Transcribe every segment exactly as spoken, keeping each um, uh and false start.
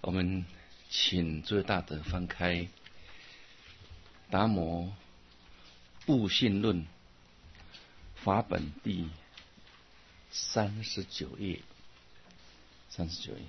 我们请诸位大德翻开《达摩悟性论》法本第三十九页，三十九页。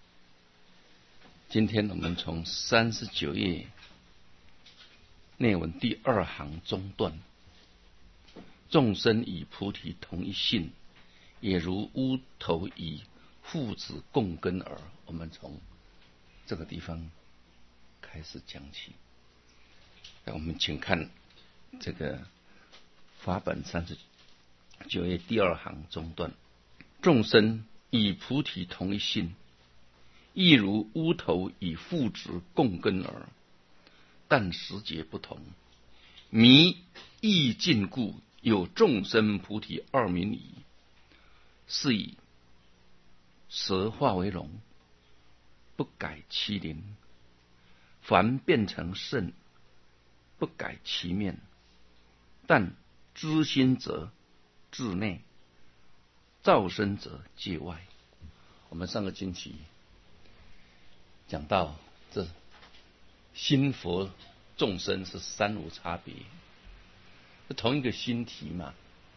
今天我们从三十九页内文第二行中段，众生以菩提同一性，也如乌头以父子共根耳。我们从这个地方开始讲起。那我们请看这个法本三十九页第二行中段，众生以菩提同一性，亦如乌头以父子共根耳，但时节不同。迷亦尽故，有众生菩提二名矣。是以蛇化为龙，不改其灵；凡变成圣，不改其面。但知心者自内，造生者界外。我们上个星期讲到，这心佛众生是三无差别，是同一个心体嘛，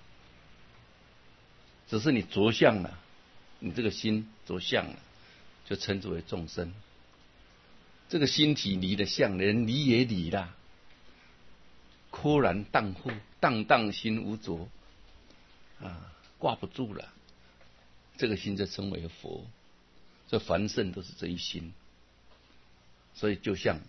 只是你着相了，你这个心着相了，就称之为众生。这个心体离的相，人离也离啦，豁然荡乎，荡荡心无着啊，挂不住了。这个心就称为佛，这凡圣都是这一心。所以就像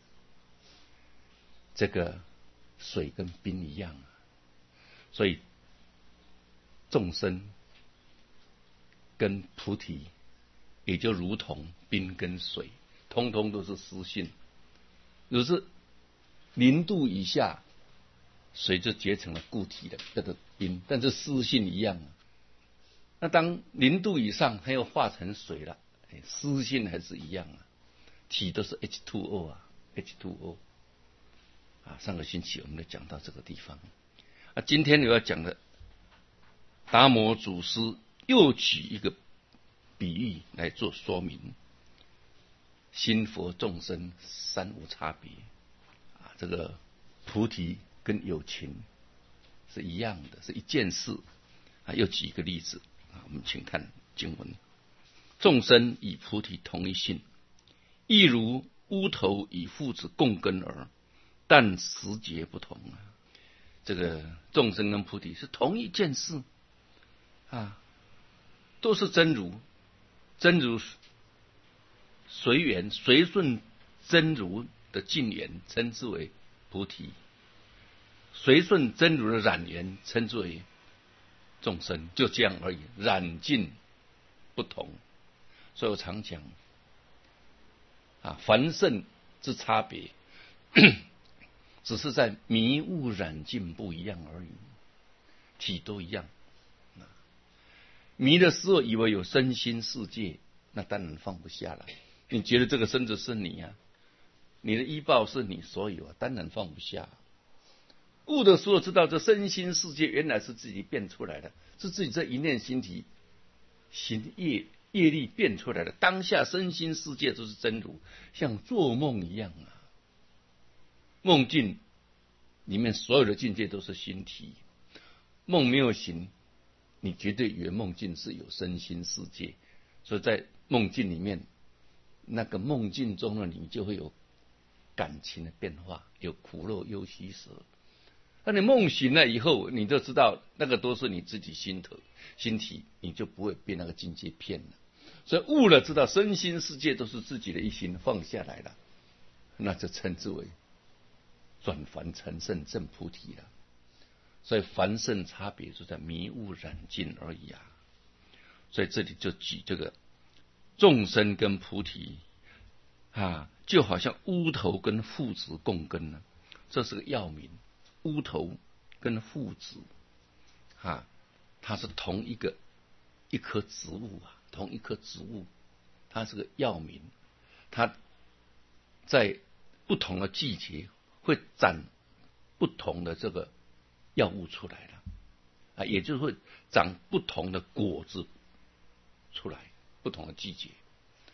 这个水跟冰一样，所以众生跟菩提也就如同冰跟水，通通都是湿性。如是零度以下，水就结成了固体的这个冰，但是湿性一样。那当零度以上，它又化成水了，湿性还是一样啊，体都是 H 二 O 啊 ，H 二 O 啊。上个星期我们就讲到这个地方啊，今天我要讲的达摩祖师又举一个比喻来做说明，心佛众生三无差别啊，这个菩提跟有情是一样的，是一件事啊。又举一个例子啊，我们请看经文：众生以菩提同一性，亦如乌头以父子共根耳，但时节不同啊。这个众生跟菩提是同一件事啊，都是真如，真如随缘随顺真如的净缘，称之为菩提；随顺真如的染缘，称之为众生。就这样而已，染净不同。所以我常讲啊，凡圣之差别，只是在迷悟染净不一样而已，体都一样。迷的时候以为有身心世界，那当然放不下了。你觉得这个身子是你啊，你的依报是你所有啊，当然放不下。悟的时候知道这身心世界原来是自己变出来的，是自己这一念心体行业业力变出来的。当下身心世界都是真如，像做梦一样啊。梦境里面所有的境界都是心体，梦没有醒，你绝对以为梦境是有身心世界。所以在梦境里面，那个梦境中的你就会有感情的变化，有苦乐忧喜舍。那你梦醒了以后，你就知道那个都是你自己心头心体，你就不会被那个境界骗了。所以悟了知道身心世界都是自己的一心，放下来了，那就称之为转凡成圣证菩提了。所以凡圣差别就在迷悟染净而已啊。所以这里就举这个众生跟菩提啊，就好像乌头跟父子共根呢，这是个要名。乌头跟父子啊，它是同一个一棵植物啊，同一棵植物，它是个药名。它在不同的季节会长不同的这个药物出来了啊，也就是会长不同的果子出来，不同的季节。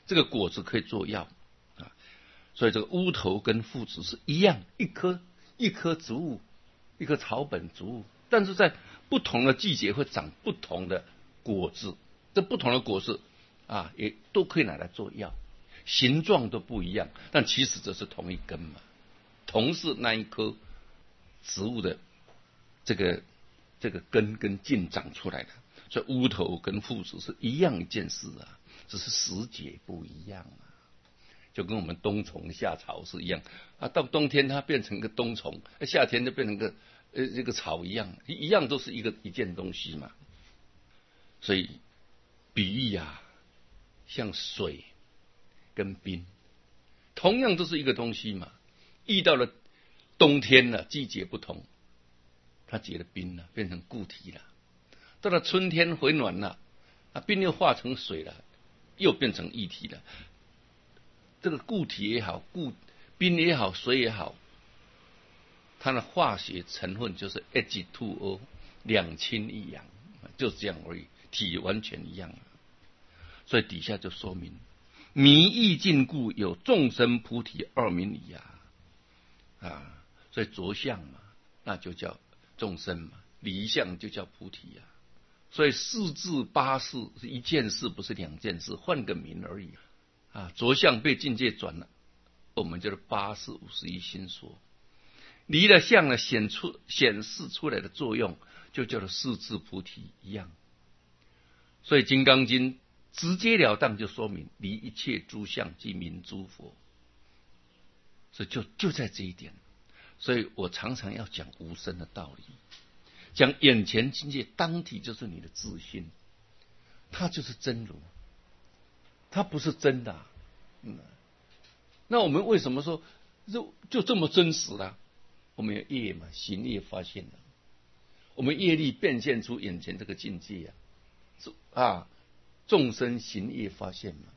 这个果子可以做药啊。所以这个乌头跟附子是一样，一棵一棵植物，一棵草本植物，但是在不同的季节会长不同的果子，这不同的果子啊，也都可以拿来做药，形状都不一样，但其实这是同一根嘛，同是那一棵植物的这个这个根跟茎长出来的。所以乌头跟附子是一样一件事啊，只是时节不一样啊，就跟我们冬虫夏草是一样啊。到冬天它变成个冬虫，夏天就变成个呃这个草一样，一样都是一个一件东西嘛。所以比喻啊，像水跟冰，同样都是一个东西嘛。遇到了冬天了，季节不同，它结了冰了，变成固体了。到了春天回暖了，啊，冰又化成水了，又变成液体了。这个固体也好，固冰也好，水也好，它的化学成分就是 H 二 O 两氢一氧，就是这样而已，体完全一样。所以底下就说明迷意尽故，有众生菩提二名理啊啊！所以着相嘛，那就叫众生嘛；离相就叫菩提啊。所以四字八事是一件事，不是两件事，换个名而已啊。着相被境界转了，我们就是八事五十一心说；离了相呢，显出显示出来的作用，就叫做四字菩提一样。所以《金刚经》直截了当就说明，离一切诸相即名诸佛。所以就就在这一点，所以我常常要讲无生的道理。讲眼前境界当体就是你的自心，它就是真如，它不是真的、啊嗯。那我们为什么说就就这么真实了、啊？我们有业嘛，行业发现了，我们业力变现出眼前这个境界啊，啊，众生行业发现嘛。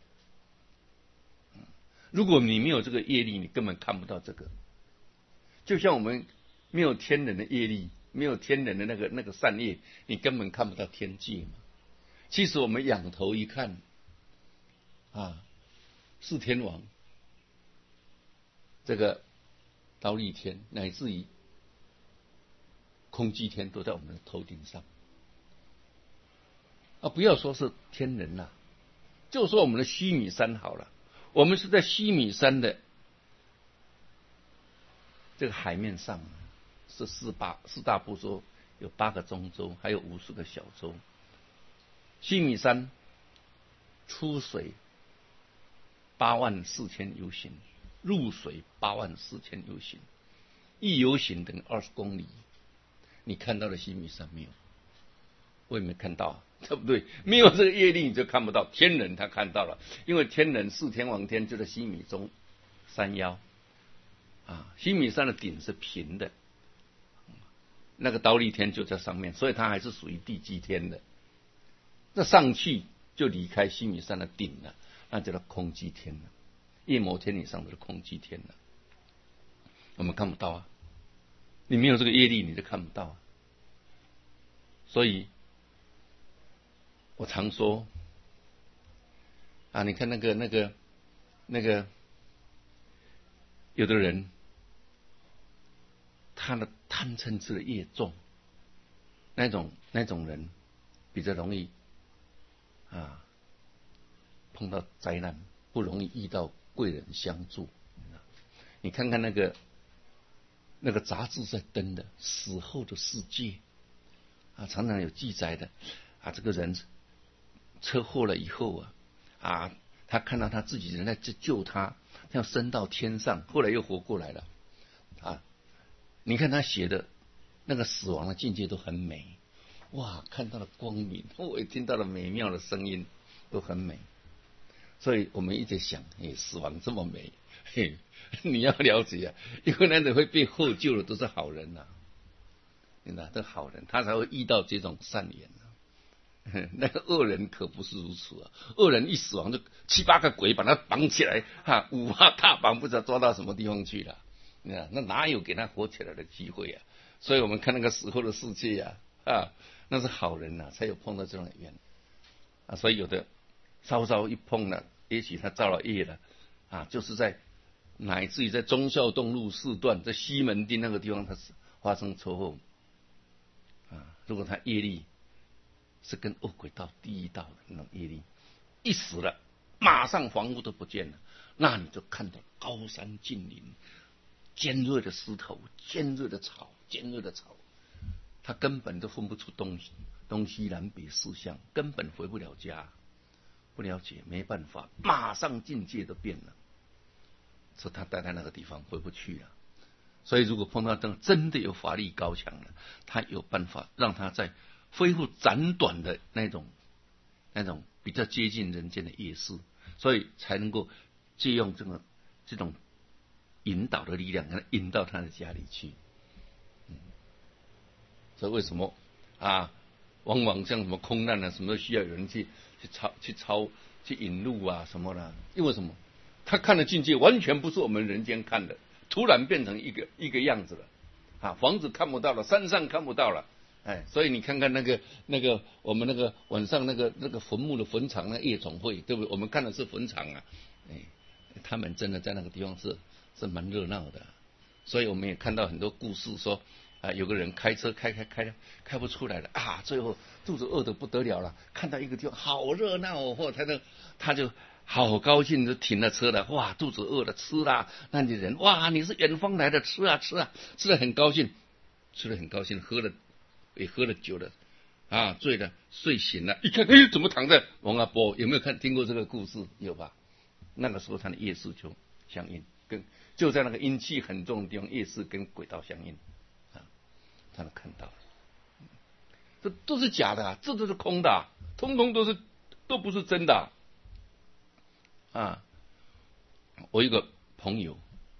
如果你没有这个业力，你根本看不到这个。就像我们没有天人的业力。没有天人的那个那个善业，你根本看不到天界嘛。其实我们仰头一看，啊，四天王，这个忉利天，乃至于空寂天，都在我们的头顶上。啊，不要说是天人啦、啊，就说我们的须弥山好了，我们是在须弥山的这个海面上。是四八四大部洲，有八个中洲，还有无数个小洲。须弥山出水八万四千由行，入水八万四千由行，一由行等于二十公里。你看到了须弥山没有？我也没看到，对不对？没有这个业力，你就看不到。天人他看到了，因为天人四天王天就在须弥中山腰啊，须弥山的顶是平的。那个忉利天就在上面，所以它还是属于地基天的。那上去就离开须弥山的顶了，那叫做空寂天了。夜摩天以上的空寂天了，我们看不到啊。你没有这个业力，你就看不到啊。所以，我常说啊，你看那个那个那个，有的人他的贪嗔痴的业重，那种那种人比较容易啊碰到灾难，不容易遇到贵人相助。你看看那个那个杂志在登的死后的世界啊，常常有记载的啊，这个人车祸了以后啊啊，他看到他自己人在救他，要升到天上，后来又活过来了啊。你看他写的那个死亡的境界都很美，哇，看到了光明，我也听到了美妙的声音，都很美。所以我们一直想，哎，死亡这么美，嘿，你要了解啊，因为那种会被获救的都是好人呐、啊，你知道，这好人他才会遇到这种善缘啊。那个恶人可不是如此啊，恶人一死亡就七八个鬼把他绑起来，哈，五花大绑，不知道抓到什么地方去了。那哪有给他活起来的机会啊？所以我们看那个死后的世界啊，啊，那是好人呐、啊，才有碰到这种缘啊。所以有的稍稍一碰了也许他造了业了啊，就是在乃至于在忠孝东路四段，在西门町那个地方，他是发生车祸啊。如果他业力是跟恶鬼道、地狱道的那种业力，一死了，马上房屋都不见了，那你就看到高山峻岭、尖锐的石头、尖锐的草、尖锐的草，他根本都分不出东西、东西南北四向，根本回不了家，不了解，没办法，马上境界都变了，所以他待在那个地方回不去了。所以如果碰到这真的有法力高强了，他有办法让他在恢复暂短的那种那种比较接近人间的业事，所以才能够借用这个这种引导的力量，给他引到他的家里去。嗯，所以为什么啊？往往像什么空难啊，什么都需要有人去去抄、去抄、去引路啊什么的。因为什么？他看的境界完全不是我们人间看的，突然变成一个一个样子了。啊，房子看不到了，山上看不到了。哎，所以你看看那个那个我们那个晚上那个那个坟墓的坟场那夜总会，对不对？我们看的是坟场啊，哎，他们真的在那个地方是是蛮热闹的。所以我们也看到很多故事说，啊，有个人开车开开开开不出来了啊，最后肚子饿得不得了了，看到一个地方好热闹哦，或他就他就好高兴，就停了车了，哇，肚子饿了吃啦，那你人哇，你是远方来的，吃啊吃啊，吃得很高兴，吃得很高兴，喝了。也喝了酒了啊，醉了，睡醒了，一看，哎，怎么躺在王阿波？有没有看听过这个故事？有吧？那个时候他的业势就相应，跟就在那个阴气很重的地方，业势跟轨道相应啊，他都看到了，这都是假的、啊，这都是空的、啊，通通都是都不是真的啊。啊我一个朋友，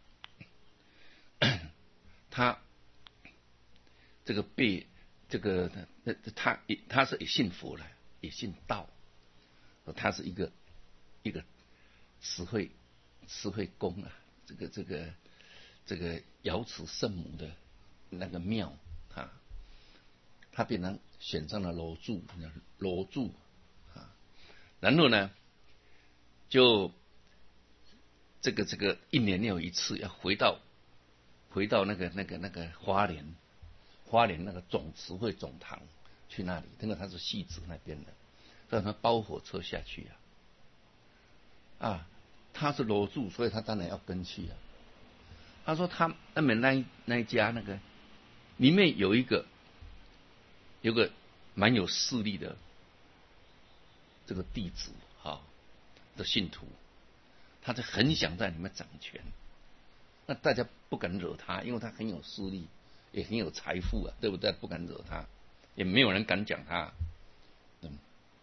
他这个被。这个他他是也信佛了，也信道，他是一个一个慈惠慈惠宫啊，这个这个这个瑶池圣母的那个庙啊，他变成选上了罗柱，罗柱啊，然后呢，就这个这个一年有一次要回到回到那个那个那个花莲。花莲那个总慈惠总堂去那里，因为他是汐止那边的，让他包火车下去啊。啊，他是罗柱，所以他当然要跟去啊。他说他那边那那一家那个里面有一个有个蛮有势力的这个弟子啊的信徒，他就很想在里面掌权，那大家不敢惹他，因为他很有势力。也很有财富啊，对不对？不敢惹他，也没有人敢讲他。嗯，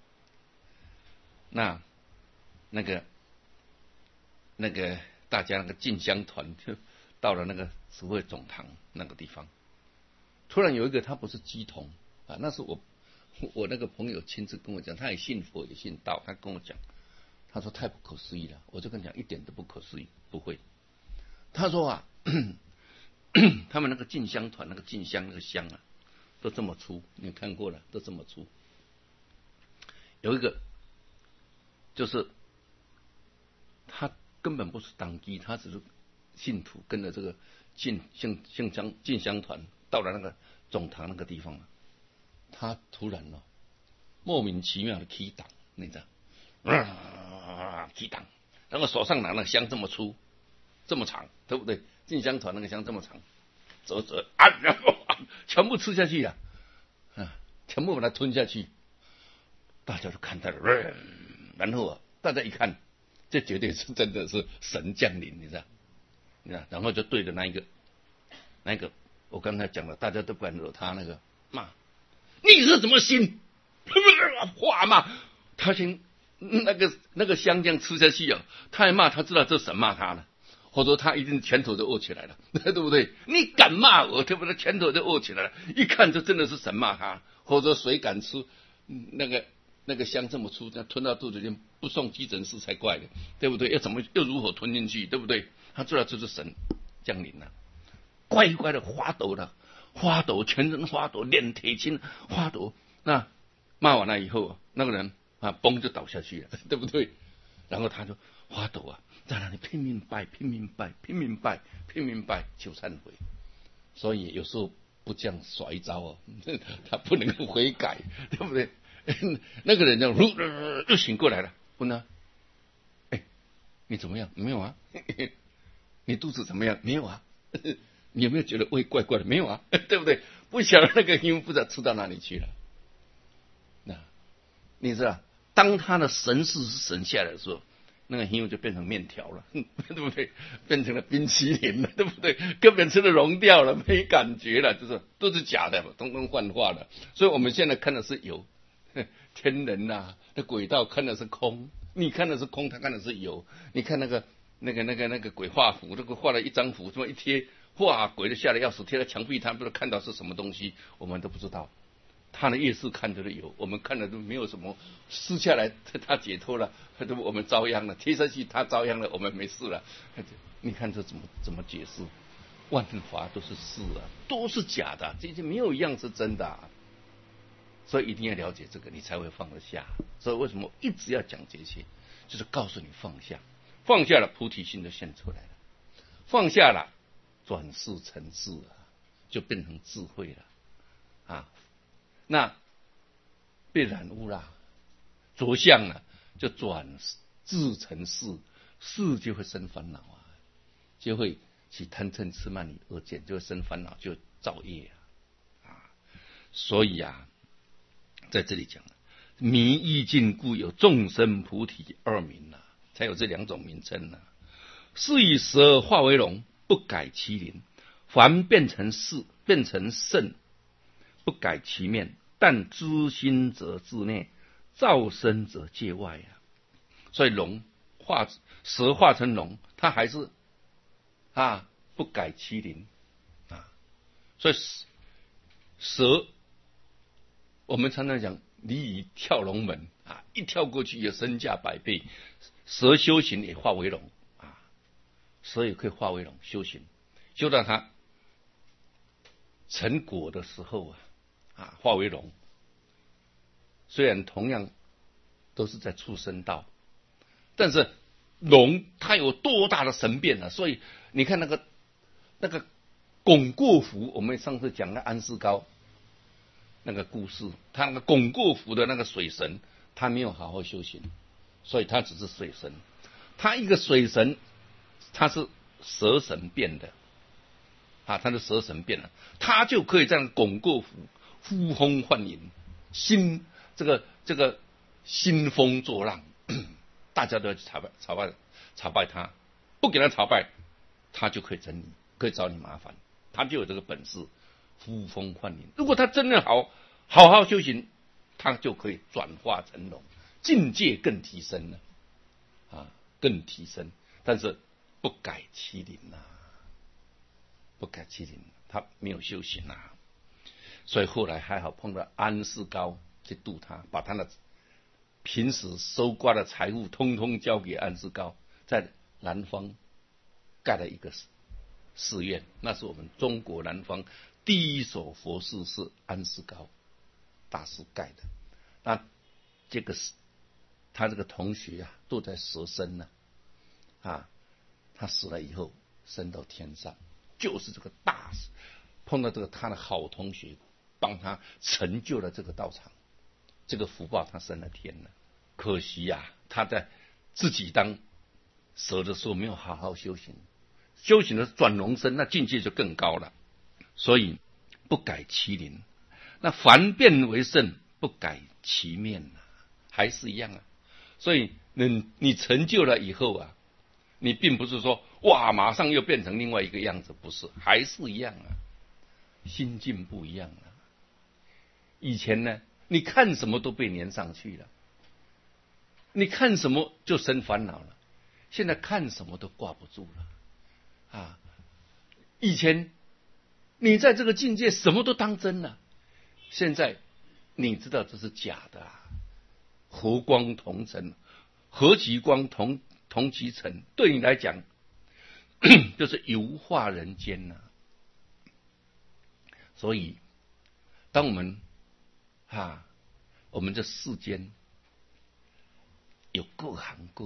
那那个那个大家那个进香团就到了那个慈惠总堂那个地方，突然有一个他不是乩童啊，那是我我那个朋友亲自跟我讲，他也信佛也信道，他跟我讲，他说太不可思议了，我就跟你讲一点都不可思议，不会。他说啊。他们那个进香团，那个进香那个香啊，都这么粗，你看过了，都这么粗。有一个就是他根本不是当机，他只是信徒，跟着这个进进进香进香团到了那个总堂那个地方，他突然了、哦、莫名其妙的起档，你知道？啊，起档，然后手上拿那香这么粗，这么长，对不对？进香团那个香这么长，走走啊，然后、啊、全部吃下去呀、啊，啊，全部把它吞下去，大家都看到了，呃、然后啊，大家一看，这绝对是真的是神降临，你知道？你知道？然后就对着那一个，那个我刚才讲了，大家都不敢惹他那个骂，你是什么心？话骂他先那个那个香这样吃下去啊，他还骂，他知道这神骂他了。或者他一定拳头就握起来了，对不对？你敢骂我，对不对？拳头就握起来了，一看就真的是神骂他。或者谁敢吃那个那个香这么粗，吞到肚子里不送急诊室才怪的，对不对？要怎么又如何吞进去，对不对？他知道这是神降临了，乖乖的发抖了，发抖，全身发抖，脸铁青，发抖。那骂完了以后，那个人啊，嘣就倒下去了，对不对？ 然后他就发抖啊，在那里拼命拜，拼命拜，拼命拜，拼命拜，求忏悔。所以有时候不这样耍一招哦，他不能够悔改，对不对？那个人就又醒过来了，问他：“哎，你怎么样？没有啊？你肚子怎么样？没有啊？你有没有觉得胃怪怪的？没有啊？对不对？不晓得那个因不知道吃到哪里去了。那你知道，当他的神识是神下来的时候，那个因就变成面条了，对不对？变成了冰淇淋了，对不对？根本吃的融掉了，没感觉了，就是都是假的，通通幻化了。所以我们现在看的是有。天人呐、啊，那鬼道看的是空，你看的是空，他看的是有。你看那个那个那个那个鬼画符，那个画了一张符，这么一贴，哇，鬼都吓得要死，贴在墙壁，他不知道看到是什么东西，我们都不知道。他的夜视看着的有，我们看的都没有什么，撕下来他解脱了，我们遭殃了；贴上去他遭殃了，我们没事了。你看这怎么怎么解释？万法都是事啊，都是假的，这些没有一样是真的、啊。所以一定要了解这个，你才会放得下。所以为什么一直要讲这些，就是告诉你放下，放下了，菩提心就现出来了，放下了，转世成智啊，就变成智慧了啊。那被染污了，着相了，就转智成事，事就会生烦恼啊，就会起贪嗔痴慢疑恶见，就会生烦恼，就造业啊。啊所以啊。在这里讲，迷意尽故有众生菩提二名啊，才有这两种名称啊。是以时而化为龙，不改其灵；凡变成事，变成圣，不改其面。但知心者自内，造生者界外啊。所以龙化蛇化成龙，它还是啊不改其灵啊。所以蛇。我们常常讲鲤鱼跳龙门啊，一跳过去有身价百倍。蛇修行也化为龙啊，蛇也可以化为龙修行，修到它成果的时候啊，啊化为龙。虽然同样都是在畜生道，但是龙它有多大的神变啊！所以你看那个那个巩过符，我们上次讲的安世高。那个故事，他那个巩过符的那个水神，他没有好好修行，所以他只是水神。他一个水神，他是蛇神变的啊，他是蛇神变了，他就可以这样巩过符，呼风唤影，兴这个这个兴风作浪，大家都要去朝拜朝拜朝拜他，不给他朝拜，他就可以整你，可以找你麻烦，他就有这个本事。呼风唤影，如果他真的好好好修行，他就可以转化成龙，境界更提升了啊，更提升。但是不改其灵啊，不改其灵，他没有修行啊。所以后来还好碰到安世高去度他，把他的平时收刮的财物通通交给安世高，在南方盖了一个寺院，那是我们中国南方第一所佛寺，是安世高大师盖的。那这个他这个同学啊，都在蛇身呢啊，他死了以后升到天上，就是这个大师碰到这个他的好同学，帮他成就了这个道场，这个福报他升了天了。可惜呀、啊，他在自己当蛇的时候没有好好修行，修行的转龙身，那境界就更高了。所以不改其灵，那凡变为圣，不改其面啊，还是一样啊。所以你你成就了以后啊，你并不是说哇马上又变成另外一个样子，不是，还是一样啊，心境不一样啊。以前呢，你看什么都被粘上去了，你看什么就生烦恼了，现在看什么都挂不住了啊。以前你在这个境界什么都当真了，现在你知道这是假的啊。和光同尘，和其光同同其尘，对你来讲就是游化人间呐、啊。所以当我们啊，我们这世间有各行各业，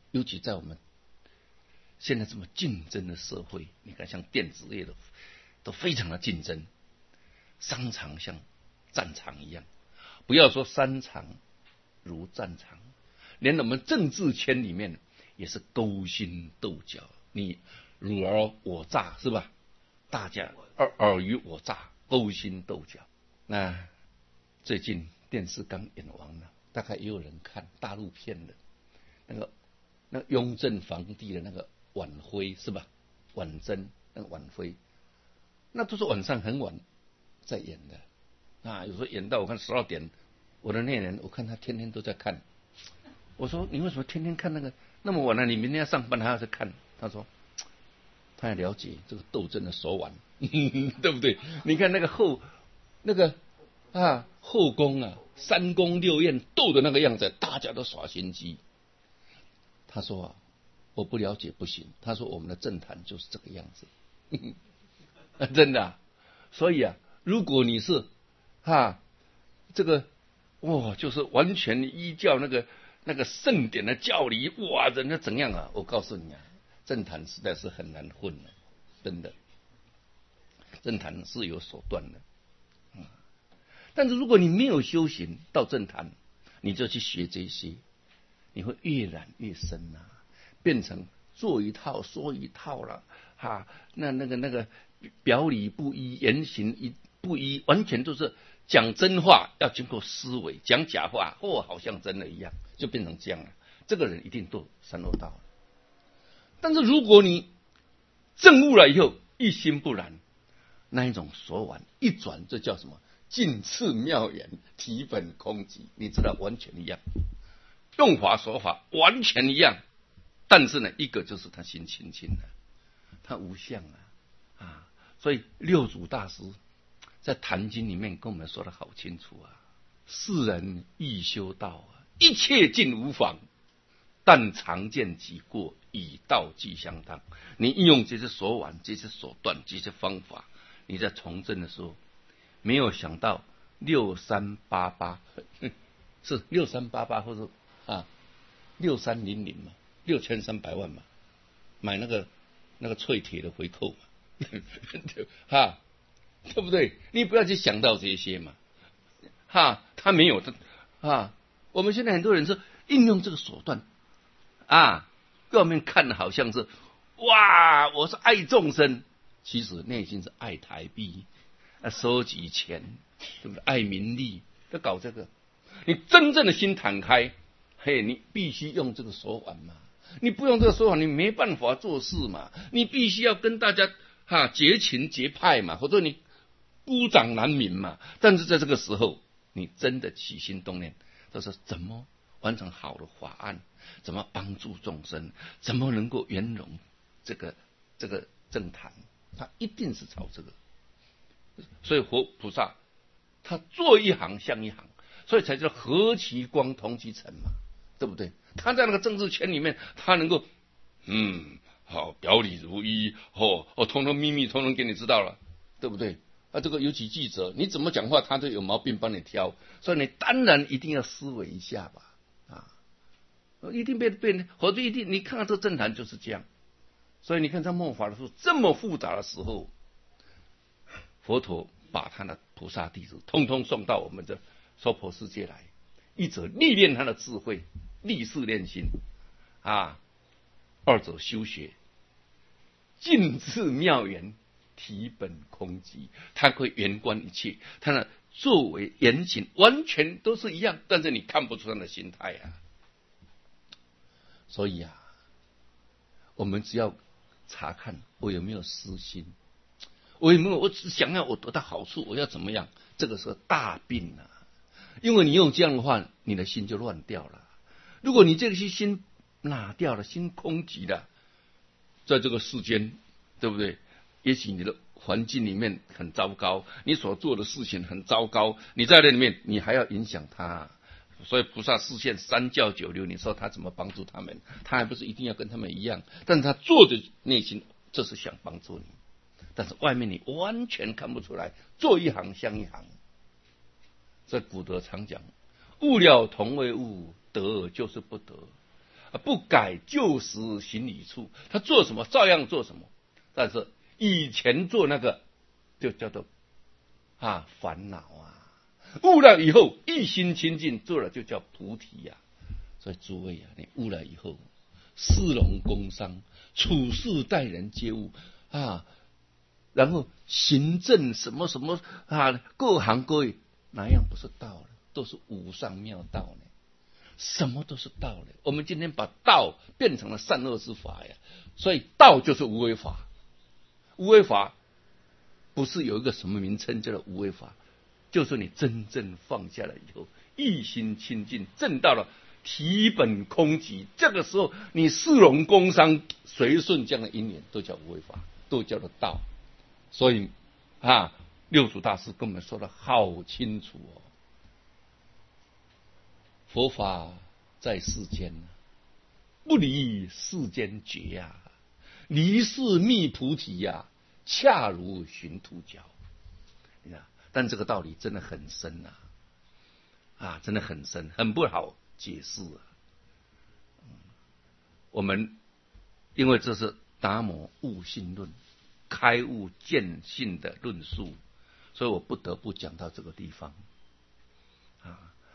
尤其在我们现在这么竞争的社会，你看像电子业的都非常的竞争，商场像战场一样，不要说商场如战场，连我们政治圈里面也是勾心斗角，你汝尔我诈，是吧？大家尔尔虞我诈，勾心斗角。那最近电视刚演完了，大概也有人看大陆片的，那个那雍正皇帝的那个晚徽，是吧？晚贞那个晚徽，那都是晚上很晚在演的啊，有时候演到我看十二点，我的内人我看他天天都在看，我说你为什么天天看那个那么晚了？你明天要上班还要再看？他说他也了解这个斗争的手腕，对不对？你看那个后那个啊后宫啊三宫六院斗的那个样子，大家都耍心机。他说啊，我不了解不行。他说我们的政坛就是这个样子，真的、啊。所以啊，如果你是啊这个哇，就是完全依照那个那个圣典的教理，哇，人家怎样啊？我告诉你啊，政坛实在是很难混的，真的。政坛是有手段的，嗯，但是如果你没有修行到政坛，你就去学这些。你会越染越深啊，变成做一套说一套了，哈，那那个那个表里不一，言行一不一，完全都是讲真话要经过思维，讲假话哦，好像真的一样，就变成这样了。这个人一定堕三恶道了。但是如果你证悟了以后，一心不染，那一种手腕一转，这叫什么？尽次妙言，体本空寂，你知道，完全一样。用法手法完全一样，但是呢，一个就是他心清净了，他无相啊啊！所以六祖大师在《坛经》里面跟我们说的好清楚啊：世人欲修道啊，一切尽无妨，但常见己过，以道即相当。你运用这些手腕、这些手段、这些方法，你在从政的时候，没有想到六三八八是六三八八或者。啊，六三零零嘛，六千三百万嘛，买那个那个淬铁的回扣嘛，哈，对不对？你不要去想到这些嘛，哈，他没有的啊。我们现在很多人是应用这个手段啊，表面看的好像是哇，我是爱众生，其实内心是爱台币，啊，收集钱，对不对？爱名利，要搞这个。你真正的心坦开。嘿，你必须用这个手腕嘛，你不用这个手腕，你没办法做事嘛。你必须要跟大家哈结情结派嘛，或者你孤掌难鸣嘛。但是在这个时候，你真的起心动念，就是怎么完成好的法案，怎么帮助众生，怎么能够圆融这个这个政坛，他一定是朝这个。所以佛菩萨他做一行像一行，所以才叫和其光同其尘嘛。对不对？他在那个政治圈里面，他能够，嗯，好表里如一，哦哦，通通秘密通通给你知道了，对不对？啊，这个尤其记者，你怎么讲话，他都有毛病帮你挑，所以你当然一定要思维一下吧，啊，一定被被，或者一定，你看看这政坛就是这样，所以你看在末法的时候这么复杂的时候，佛陀把他的菩萨弟子通通送到我们的娑婆世界来，一者历练他的智慧。立事练心啊，二者修学，尽智妙言，体本空寂，他可以圆观一切，他的作为言行完全都是一样，但是你看不出他的心态啊。所以啊，我们只要查看我有没有私心，我有没有我只想要我得到好处，我要怎么样，这个是大病啊。因为你用这样的话，你的心就乱掉了。如果你这个心拿掉了，心空寂了，在这个世间，对不对？也许你的环境里面很糟糕，你所做的事情很糟糕，你在那里面，你还要影响他。所以菩萨示现三教九流，你说他怎么帮助他们？他还不是一定要跟他们一样，但是他做的内心就是想帮助你，但是外面你完全看不出来，做一行像一行。这古德常讲，物了同为物，得就是不得不改旧时行已处，他做什么照样做什么。但是以前做那个就叫做啊烦恼啊，悟了以后一心清净，做了就叫菩提呀、啊。所以诸位啊，你悟了以后，事农工商，处事待人接物啊，然后行政什么什么啊，各行各业哪样不是道呢？都是无上妙道呢。什么都是道呢。我们今天把道变成了善恶之法呀，所以道就是无为法。无为法不是有一个什么名称叫做无为法，就是你真正放下了以后，一心清净，证到了体本空寂，这个时候你事农工商随顺这样的因缘，都叫无为法，都叫做道。所以啊，六祖大师跟我们说的好清楚哦。佛法在世间，不离世间觉呀、啊，离世觅菩提呀、啊，恰如寻兔角。你看，但这个道理真的很深呐、啊，啊，真的很深，很不好解释啊。我们因为这是达摩悟性论，开悟见性的论述，所以我不得不讲到这个地方啊。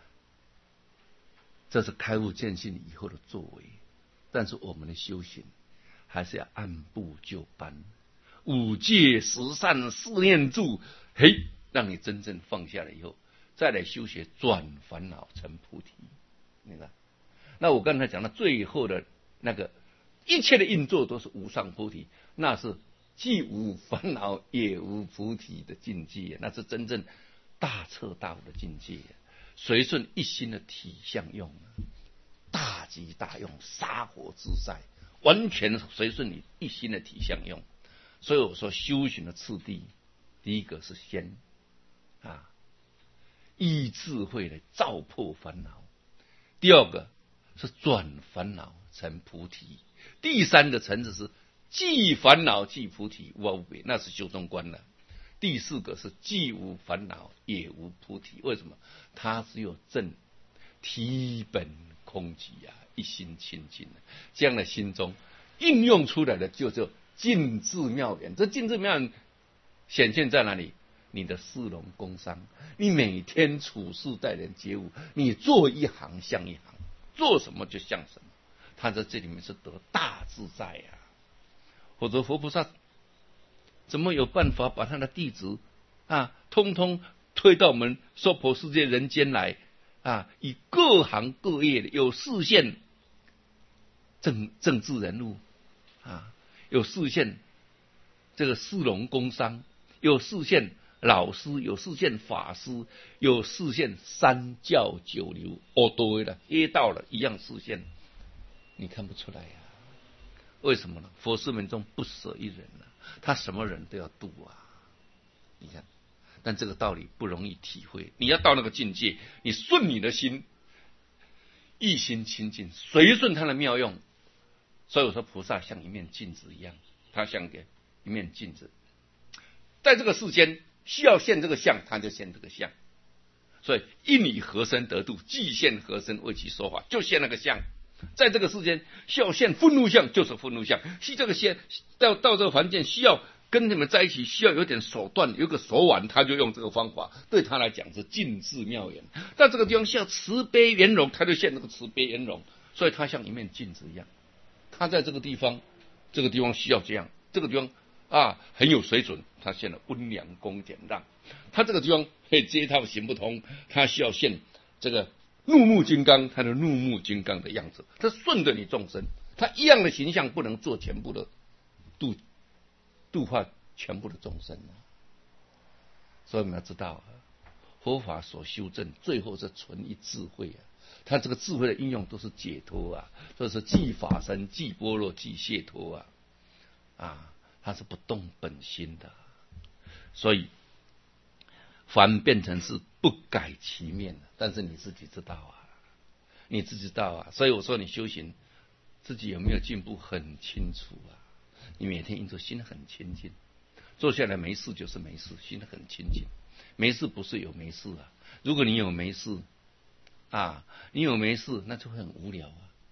这是开悟见性以后的作为，但是我们的修行还是要按部就班，五戒十善四念住，嘿，让你真正放下了以后，再来修学转烦恼成菩提。你看，那我刚才讲的最后的那个一切的运作都是无上菩提，那是既无烦恼也无菩提的境界，那是真正大彻大悟的境界。随顺一心的体相用，大吉大用，杀火自在，完全随顺你一心的体相用。所以我说修行的次第，第一个是先啊依智慧来照破烦恼，第二个是转烦恼成菩提，第三个层次是既烦恼既菩提，无二无别，那是修中观了。第四个是既无烦恼也无菩提，为什么？他只有证体本空寂啊，一心清净，这样的心中应用出来的就叫尽智妙缘。这尽智妙缘显现在哪里？你的事农工商，你每天处事待人接物，你做一行像一行，做什么就像什么。他在这里面是得大自在呀、啊，否则佛菩萨怎么有办法把他的弟子啊，通通推到我们娑婆世界人间来啊？以各行各业的有视线政政治人物啊，有视线这个事农工商，有视线老师，有视线法师，有视线三教九流，哦，多了黑道了一样视线，你看不出来呀、啊？为什么呢？佛师门中不舍一人啊，他什么人都要度啊。你看，但这个道理不容易体会。你要到那个境界，你顺你的心，一心清净，随顺他的妙用。所以我说，菩萨像一面镜子一样，他像个一面镜子，在这个世间需要现这个相，他就现这个相。所以因以何身得度，即现何身为其说法，就现那个相。在这个世间需要现愤怒相，就是愤怒相。是这个现到到这个环境需要跟你们在一起，需要有点手段，有个手腕，他就用这个方法，对他来讲是尽智妙缘。在这个地方需要慈悲圆融，他就现这个慈悲圆融。所以他像一面镜子一样，他在这个地方，这个地方需要这样，这个地方啊很有水准，他现了温良恭俭让。他这个地方嘿这一套行不通，他需要现这个怒目金刚，他的怒目金刚的样子，他顺着你众生，他一样的形象不能做全部的度度化全部的众生啊。所以我们要知道，佛法所修正，最后是纯一智慧啊。他这个智慧的应用都是解脱啊，这是即法身、即般若、即解脱啊，啊，它是不动本心的。所以凡变成是不改其面，但是你自己知道啊，你自己知道啊。所以我说你修行自己有没有进步很清楚啊。你每天因着心很清净，坐下来没事就是没事，心很清净。没事不是有没事啊，如果你有没事啊，你有没事那就会很无聊啊。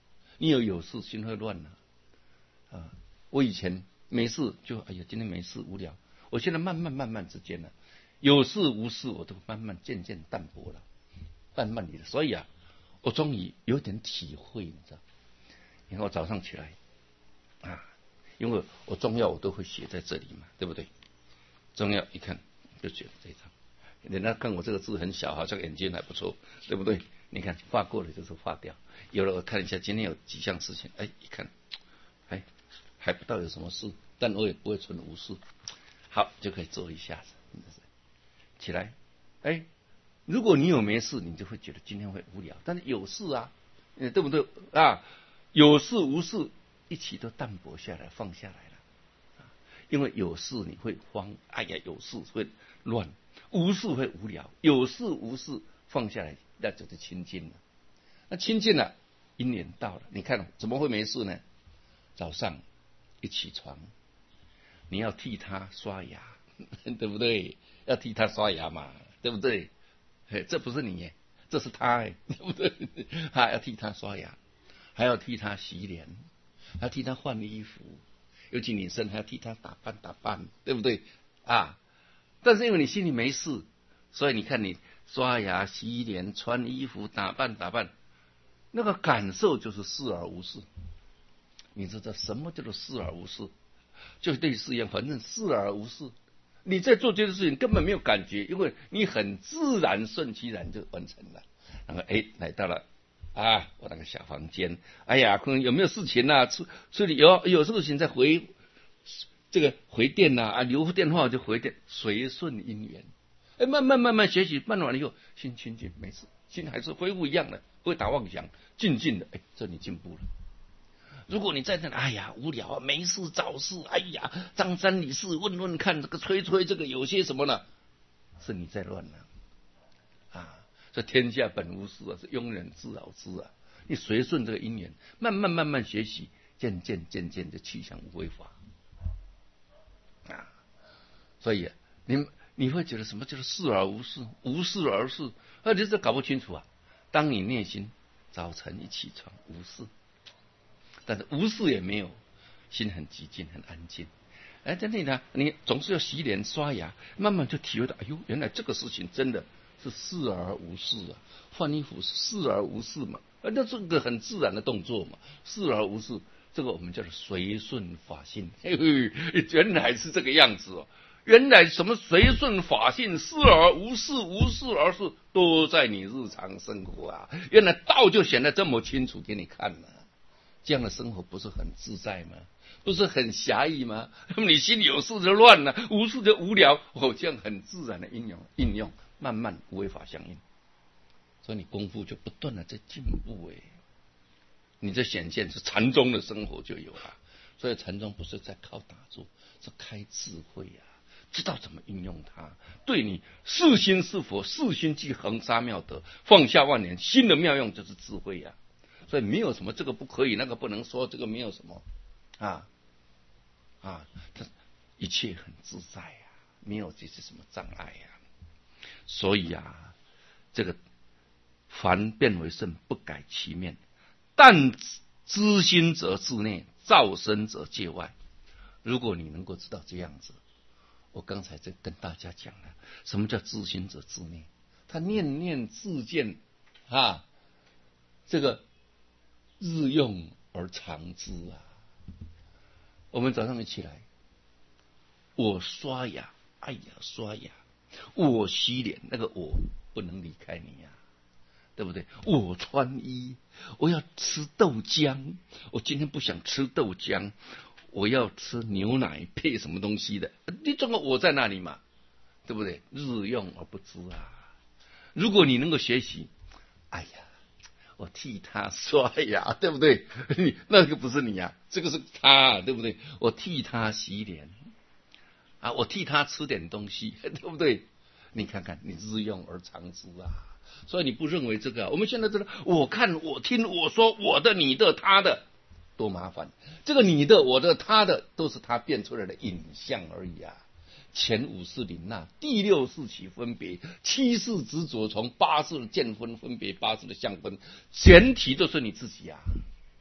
你有有事心会乱了啊。我以前没事就哎呀，今天没事无聊。我现在慢慢慢慢之间呢，有事无事我都慢慢渐渐淡薄了，慢慢的。所以啊，我终于有点体会，你知道？你看我早上起来啊，因为我中药我都会写在这里嘛，对不对？中药一看就写这一张，人家看我这个字很小，好像眼睛还不错，对不对？你看画过了就是画掉，有了我看一下今天有几项事情，哎，一看，哎，还不到有什么事，但我也不会存无事，好就可以做一下子。起来，哎，如果你有没事，你就会觉得今天会无聊，但是有事啊，对不对啊？有事无事一起都淡薄下来，放下来了。因为有事你会慌，哎呀，有事会乱，无事会无聊，有事无事放下来，那就是清净了。那清净了，因缘到了，你看怎么会没事呢？早上一起床，你要替他刷牙，对不对？要替他刷牙嘛，对不对？这不是你，这是他，对不对？还要替他刷牙，还要替他洗脸，还要替他换衣服。尤其女生还要替他打扮打扮，对不对啊？但是因为你心里没事，所以你看你刷牙、洗脸、穿衣服、打扮打扮，那个感受就是视而无事。你知道什么叫做视而无事？就类似一样，反正视而无事。你在做这件事情根本没有感觉，因为你很自然顺其然就完成了。然后哎，来到了啊，我那个小房间，哎呀，可能有没有事情啊？处处理有有事情再回这个回电呐、啊，啊，留电话就回电，随顺因缘。哎，慢慢慢慢学习，慢完了以后，心清净，没事，心还是恢复一样的，不会打妄想，静静的，哎，这你进步了。如果你在那里，哎呀，无聊啊，没事找事，哎呀，张三李四问问看，这个吹吹这个有些什么呢？是你在乱了啊！这天下本无事啊，是庸人自扰之啊。你随顺这个因缘，慢慢慢慢学习，渐渐渐渐的趋向无为法啊。所以、啊、你你会觉得什么叫做事而无事，无事而事？啊，你这搞不清楚啊。当你内心早晨一起床无事。但是无事也没有，心很寂静，很安静。哎，在那里呢，你总是要洗脸刷牙，慢慢就体会到，哎呦，原来这个事情真的是事而无事啊。换衣服是事而无事嘛，那这个很自然的动作嘛，事而无事，这个我们叫做随顺法性。嘿嘿，原来是这个样子哦。原来什么随顺法性，事而无事，无事而事，都在你日常生活啊。原来道就显得这么清楚给你看了。这样的生活不是很自在吗？不是很狭义吗？你心里有事就乱了，无事就无聊。哦，这样很自然的应用，应用慢慢无为法相应，所以你功夫就不断的在进步。哎，你这显现是禅宗的生活就有了。所以禅宗不是在靠打坐，是开智慧啊，知道怎么运用它。对你是心是佛，是心即恒沙妙德，放下万年，心的妙用就是智慧啊。所以没有什么这个不可以，那个不能说，这个没有什么啊啊，这一切很自在啊，没有这些什么障碍啊。所以啊，这个凡变为圣，不改其面，但知心者自内，造身者界外。如果你能够知道这样子，我刚才在跟大家讲了，什么叫知心者自内？他念念自见啊，这个。日用而常之啊！我们早上一起来，我刷牙，哎呀刷牙；我洗脸，那个我不能离开你呀、啊，对不对？我穿衣，我要吃豆浆，我今天不想吃豆浆，我要吃牛奶配什么东西的？你总有我在那里嘛，对不对？日用而不知啊！如果你能够学习，哎呀。我替他刷牙，对不对？你那个不是你啊，这个是他，对不对？我替他洗脸啊，我替他吃点东西，对不对？你看看，你日用而常之啊。所以你不认为这个、啊？我们现在知道，我看、我听、我说，我的、你的、他的，多麻烦。这个你的、我的、他的，都是他变出来的影像而已啊。前五是领纳，第六是起分别，七是执着从，八是见分分别，八是的相分，全体都是你自己啊。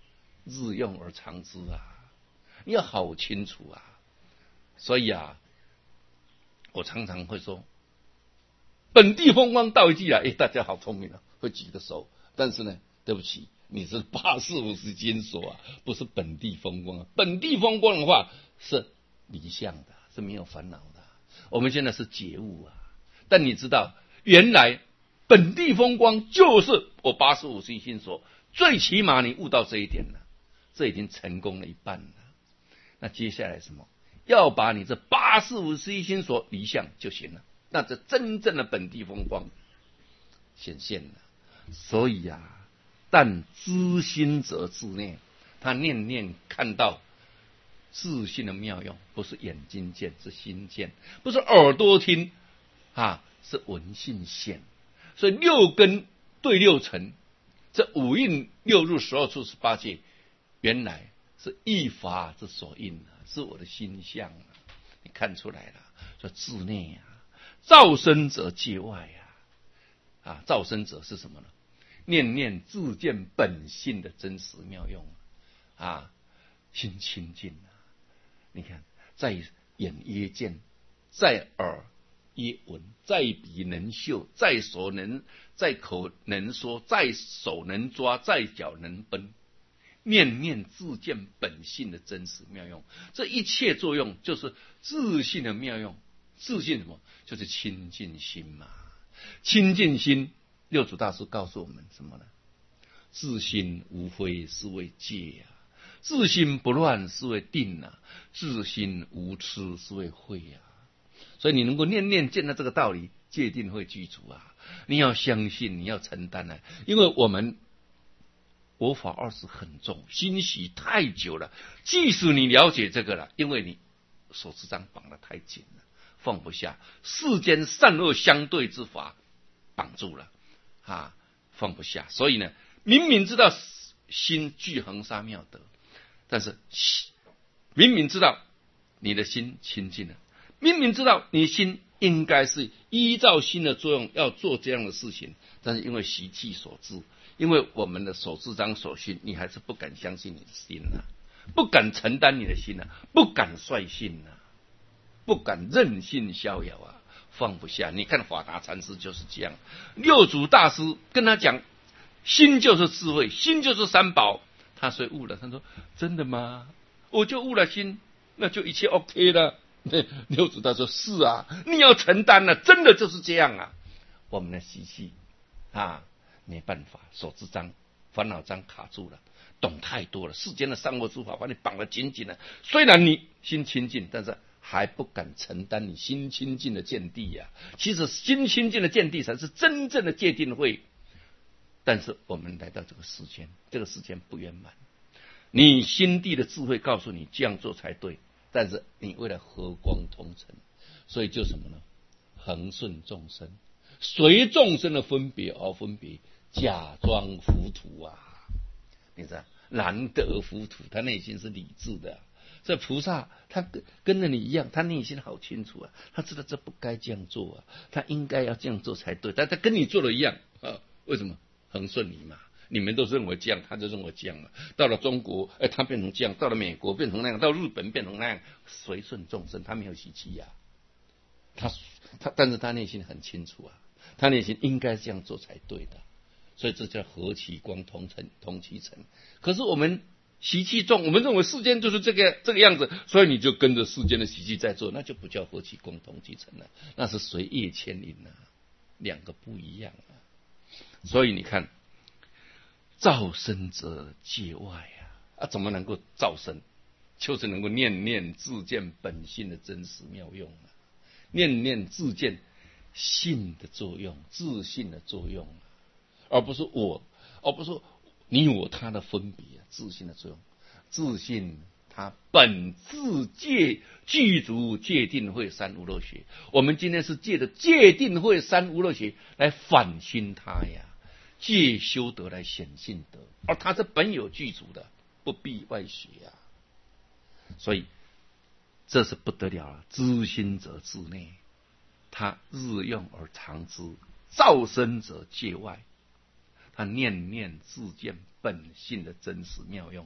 日用而常之啊，你要好清楚啊。所以啊，我常常会说，本地风光道一句啊，哎，大家好聪明啊，会举个手。但是呢，对不起，你是八四五十金锁啊，不是本地风光啊。本地风光的话是离相的，是没有烦恼的。我们现在是觉悟啊，但你知道，原来本地风光就是我八十五岁心所，最起码你悟到这一点了，这已经成功了一半了。那接下来什么？要把你这八十五十一心所离相就行了，那这真正的本地风光显现了。所以啊，但知心者自念，他念念看到自信的妙用，不是眼睛见，是心见；不是耳朵听啊，是闻性现。所以六根对六尘，这五蕴六入十二处十八界，原来是一法之所应啊，是我的心相啊。你看出来了，说自内啊，造生者界外啊。啊，造生者是什么呢？念念自见本性的真实妙用啊，心清净啊。你看，在眼曰见，在耳曰闻，在鼻能嗅，在手能，在口能说，在手能抓，在脚能奔。念念自见本性的真实妙用，这一切作用就是自性的妙用。自性什么？就是清净心嘛。清净心，六祖大师告诉我们什么呢？自心无非是为戒啊，自心不乱是为定啊，自心无痴是为慧啊。所以你能够念念见到这个道理，戒定会具足啊。你要相信，你要承担啊，因为我们我法二十很重，心习太久了。即使你了解这个了，因为你手持章绑得太紧了，放不下，世间善恶相对之法绑住了啊，放不下。所以呢，明明知道心具恒沙妙德，但是明明知道你的心清净了，明明知道你心应该是依照心的作用要做这样的事情，但是因为习气所致，因为我们的手持章所信，你还是不敢相信你的心啊，不敢承担你的心啊，不敢率性啊，不敢任性逍遥啊，放不下。你看法达禅师就是这样，六祖大师跟他讲，心就是智慧，心就是三宝，他虽悟了，他说真的吗？我就悟了心，那就一切 OK 了。六祖他说是啊，你要承担了，真的就是这样啊。我们的习气啊，没办法，手持章烦恼章卡住了，懂太多了，世间的善恶诸法把你绑得紧紧的。虽然你心清净，但是还不敢承担你心清净的见地呀、啊。其实心清净的见地才是真正的戒定慧。但是我们来到这个世间，这个世间不圆满，你心地的智慧告诉你这样做才对，但是你为了和光同尘，所以就什么呢？恒顺众生，随众生的分别而分别，假装糊涂啊！你知道，难得糊涂，他内心是理智的、啊。这菩萨他跟跟着你一样，他内心好清楚啊，他知道这不该这样做啊，他应该要这样做才对，但他跟你做的一样啊，为什么？恒顺你嘛，你们都认为这样，他就认为这样了。到了中国，哎，他变成这样；到了美国变成那样；到日本变成那样，随顺众生，他没有习气呀、啊。他他，但是他内心很清楚啊，他内心应该这样做才对的，所以这叫和其光同尘同其尘。可是我们习气重，我们认为世间就是这个这个样子，所以你就跟着世间的习气在做，那就不叫和其光同其尘了，那是随业牵引啊，两个不一样啊。所以你看，造生者界外啊，啊，怎么能够造生？就是能够念念自见本性的真实妙用啊，念念自见性的作用，自信的作用啊，而不是我，而不是你我他的分别啊，自信的作用，自信它本自戒具足戒定慧三无漏学。我们今天是借着戒定慧三无漏学来反熏它呀。借修德来显性德，而它是本有具足的，不必外学啊。所以这是不得了了，知心者自内，他日用而常之；造生者界外，他念念自见本性的真实妙用。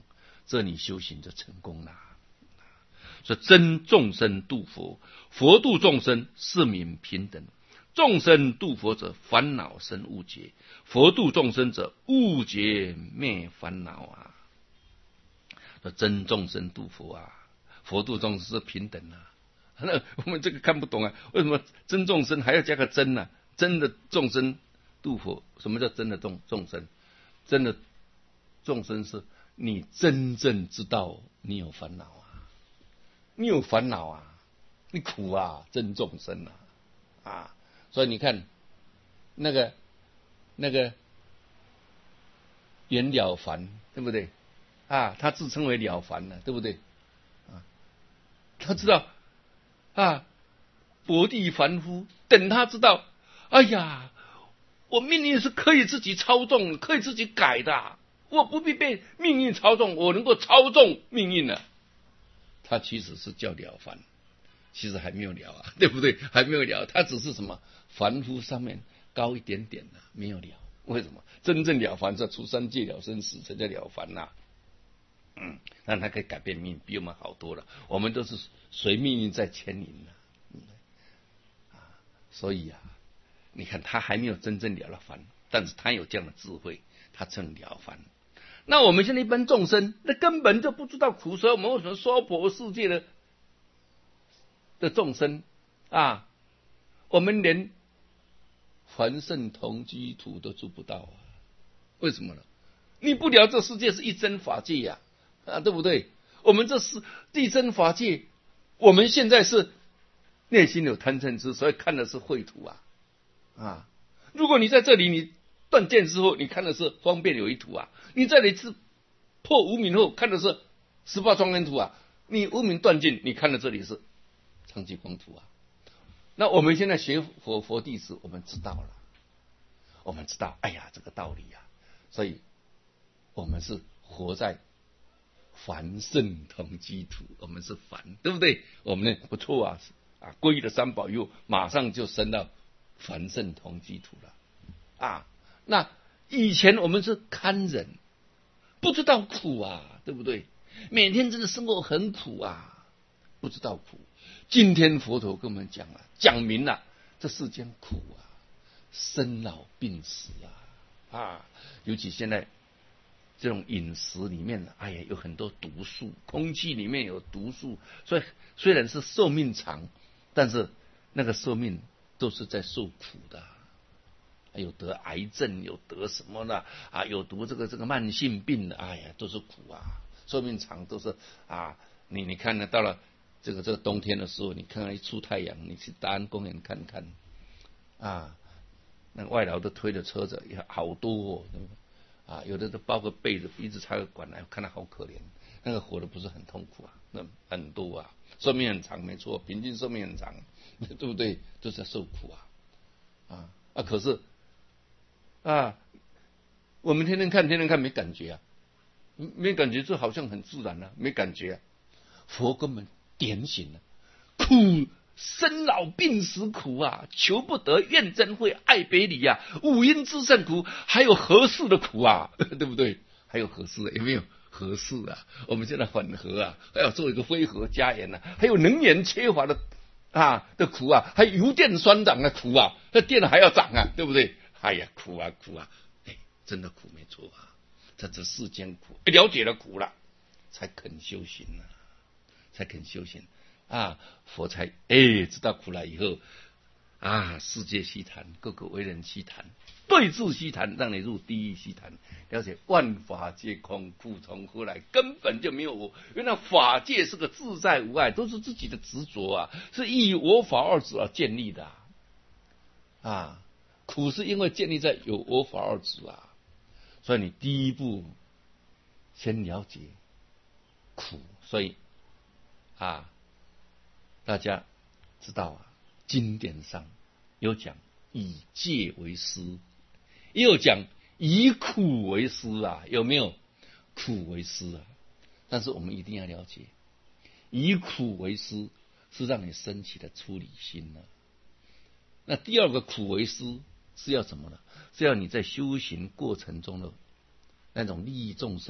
这你修行就成功了。所以真众生度佛，佛度众生是名平等。众生度佛者，烦恼生误解；佛度众生者，误解灭烦恼啊。说真众生度佛啊，佛度众生是平等啊。那我们这个看不懂啊，为什么真众生还要加个真呢、啊？真的众生度佛，什么叫真的众众生？真的众生是你真正知道你有烦恼啊，你有烦恼啊，你苦啊，真众生啊啊！所以你看那个那个袁了凡，对不对啊？他自称为了凡了，对不对啊？他知道啊，薄地凡夫，等他知道，哎呀，我命运是可以自己操纵，可以自己改的，我不必被命运操纵，我能够操纵命运了。他其实是叫了凡，其实还没有了啊，对不对？还没有了，他只是什么凡夫上面高一点点的、啊，没有了。为什么？真正了凡是出三界了生死才叫了凡呐、啊。嗯，那他可以改变命运，比我们好多了。我们都是随命运在牵引的、嗯，啊，所以啊，你看他还没有真正了了凡，但是他有这样的智慧，他称了凡。那我们现在一般众生，那根本就不知道苦，所以我们为什么娑婆世界的的众生啊，我们连凡圣同居土都做不到啊？为什么呢？你不了这世界是一真法界呀、啊，啊，对不对？我们这是一真法界，我们现在是内心有贪嗔痴，所以看的是秽土啊啊！如果你在这里，你断见之后，你看的是方便有一土啊；你这里是破无明后，看的是十八庄严土啊。你无明断尽，你看的这里是常寂光土啊。那我们现在学佛佛弟子，我们知道了，我们知道，哎呀，这个道理啊，所以我们是活在凡圣同居土，我们是凡，对不对？我们呢不错啊，啊，皈依了三宝以后，马上就升到凡圣同居土了啊。那以前我们是堪忍，不知道苦啊，对不对？每天真的生活很苦啊，不知道苦。今天佛陀跟我们讲了，讲明了这世间苦啊，生老病死啊，啊，尤其现在这种饮食里面，哎呀，有很多毒素，空气里面有毒素，所以虽然是寿命长，但是那个寿命都是在受苦的。有得癌症，有得什么呢？啊，有得这个这个慢性病的，哎呀，都是苦啊。寿命长都是啊，你你看呢，到了这个这个冬天的时候，你看看一出太阳，你去大安公园看看啊，那个外劳都推着车子，也好多哦，啊，有的都包个被子，一直插个管来，看他好可怜。那个活的不是很痛苦啊，那很多啊，寿命很长，没错，平均寿命很长，对不对？都是在受苦啊，啊啊，可是。啊，我们天天看，天天看没感觉啊，没感觉，这好像很自然啊，没感觉啊。佛根本点醒了，苦生老病死苦啊，求不得，怨憎会，爱别离啊，五阴之胜苦，还有合适的苦啊，对不对？还有合适的，有没有合适啊？我们现在混合啊，还要做一个非核家园啊，还有能源缺乏的啊的苦啊，还有油电酸涨的苦啊，那电还要涨啊，对不对？哎呀，苦啊苦啊，哎，真的苦没错啊，这这世间苦，了解了苦了，才肯修行啊，才肯修行啊，佛才哎知道苦了以后啊，世界悉谈，各个为人悉谈，对治悉谈，让你入第一悉谈，了解万法皆空，苦从何来？根本就没有我，原来法界是个自在无碍，都是自己的执着啊，是以我法二执而建立的啊。啊苦是因为建立在有我法二执啊，所以你第一步先了解苦，所以啊，大家知道啊，经典上有讲以戒为师，也有讲以苦为师啊，有没有？苦为师啊，但是我们一定要了解，以苦为师是让你升起的出离心呢、啊。那第二个苦为师是要什么呢？是要你在修行过程中的那种利益众生，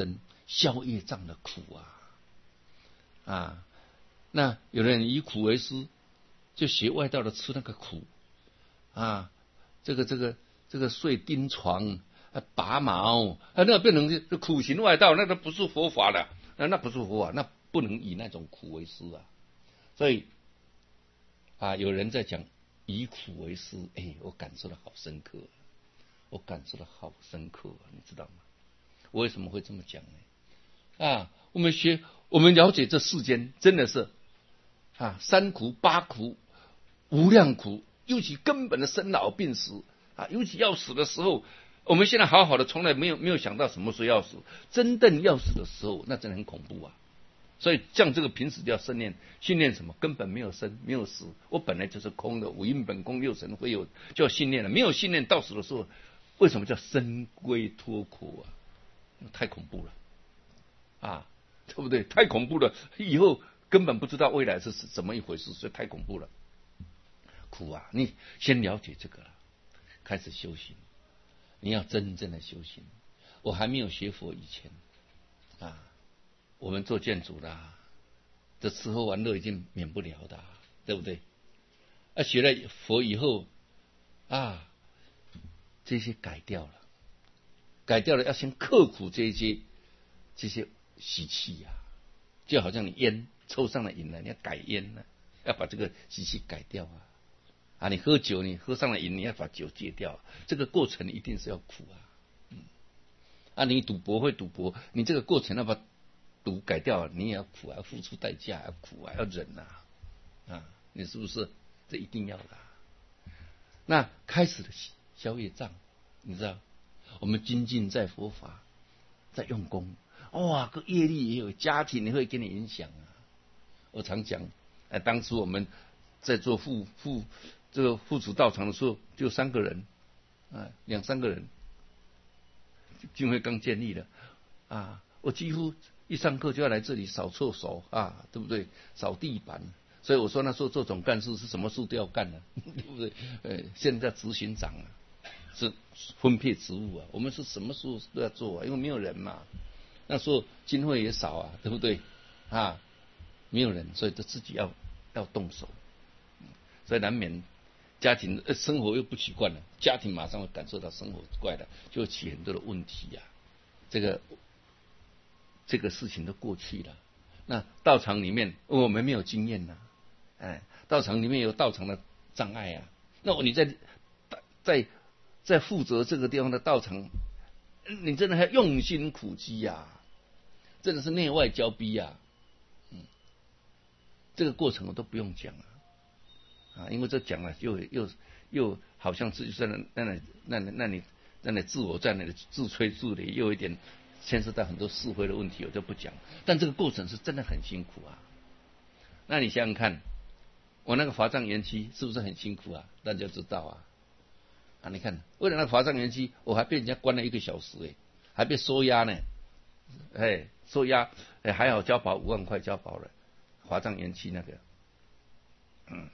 消业障的苦啊啊！那有的人以苦为师，就学外道的吃那个苦啊，这个这个这个睡钉床啊，拔毛啊，那个变成是苦行外道，那都不是佛法的，那那不是佛法，那不能以那种苦为师啊。所以啊，有人在讲以苦为师，哎，我感受的好深刻，我感受的好深刻，你知道吗？我为什么会这么讲呢？啊，我们学，我们了解这世间真的是啊，三苦八苦无量苦，尤其根本的生老病死啊，尤其要死的时候，我们现在好好的，从来没有没有想到什么时候要死，真正要死的时候，那真的很恐怖啊。所以像这个平时就要训练，训练什么？根本没有生，没有死，我本来就是空的，五蕴本空，六神会有，就要训练了。没有训练，到死的时候，为什么叫生归脱苦啊？太恐怖了啊，对不对？太恐怖了，以后根本不知道未来是怎么一回事，所以太恐怖了。苦啊，你先了解这个了，开始修行，你要真正的修行。我还没有学佛以前啊，我们做建筑的、啊，这吃喝玩乐已经免不了的、啊，对不对？啊，学了佛以后啊，这些改掉了，改掉了，要先刻苦这些这些习气呀、啊，就好像你烟抽上了瘾了，你要改烟了，要把这个习气改掉啊。啊，你喝酒，你喝上了瘾，你要把酒戒掉，这个过程一定是要苦啊。嗯，啊，你赌博会赌博，你这个过程要把赌改掉，你也要苦啊，付出代价，要苦啊，要忍啊，啊，你是不是？这一定要的、啊。那开始的消业障，你知道，我们精进在佛法，在用功，哇，个业力也有，家庭也会给你影响啊。我常讲，哎，当初我们在做副副这个副主道场的时候，就三个人，啊，两三个人，净会刚建立了，啊，我几乎一上课就要来这里扫厕所啊，对不对？扫地板。所以我说那时候做总干事是什么事都要干的、啊，对不对？呃，现在执行长啊，是分配职务啊，我们是什么事都要做啊，因为没有人嘛。那时候经费也少啊，对不对？啊，没有人，所以就自己要要动手，所以难免家庭、呃、生活又不习惯了，家庭马上会感受到生活怪的，就会起很多的问题呀、啊。这个这个事情都过去了，那道场里面我们没有经验呐、啊。哎，道场里面有道场的障碍啊，那你在在在负责这个地方的道场，你真的还用心苦积呀、啊，真的是内外交逼呀、啊，嗯，这个过程我都不用讲了啊，因为这讲了又又又好像自己在那那那那那你那你自我在那里自吹自擂，又有一点牵涉到很多是非的问题，我就不讲。但这个过程是真的很辛苦啊，那你想想看。我那个华藏园区是不是很辛苦啊？大家知道啊，啊，你看，为了那个华藏园区，我还被人家关了一个小时哎，还被收押呢，哎，收押，哎，还好交保五万块交保了，华藏园区那个，嗯，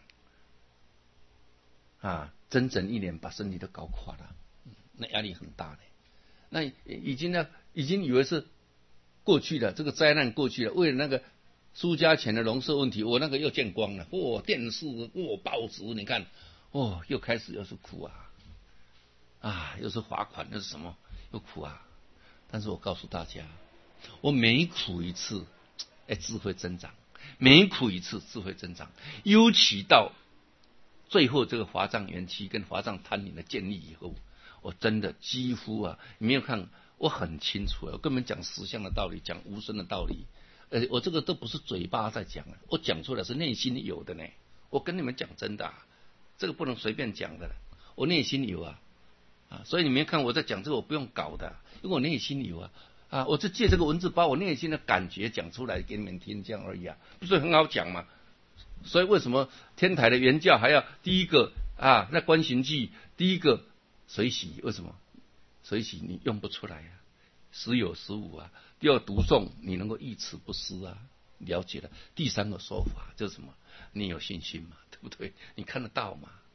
啊，整整一年把身体都搞垮了，那压力很大的，那已经呢，已经以为是过去了，这个灾难过去了，为了那个。苏家钱的农舍问题，我那个又见光了。哦，电视，哦，报纸，你看，哦，又开始又是苦啊，啊，又是罚款，又是什么，又苦啊。但是我告诉大家，我每苦一次，哎，智慧增长；每苦一次，智慧增长。尤其到最后这个华藏园区跟华藏贪林的建立以后，我真的几乎啊，你没有看，我很清楚，我根本讲实相的道理，讲无声的道理。呃，我这个都不是嘴巴在讲啊，我讲出来是内心有的呢。我跟你们讲真的、啊，这个不能随便讲的，我内心有啊，啊，所以你们看我在讲这个，我不用搞的，因为我内心有啊，啊，我就借这个文字把我内心的感觉讲出来给你们听，这样而已啊，不是很好讲吗？所以为什么天台的原教还要第一个啊，那观行记第一个水洗？为什么水洗你用不出来啊？时有时无啊。第二读诵你能够一词不失啊，了解了。第三个说法就是什么？你有信心嘛，对不对？你看得到嘛，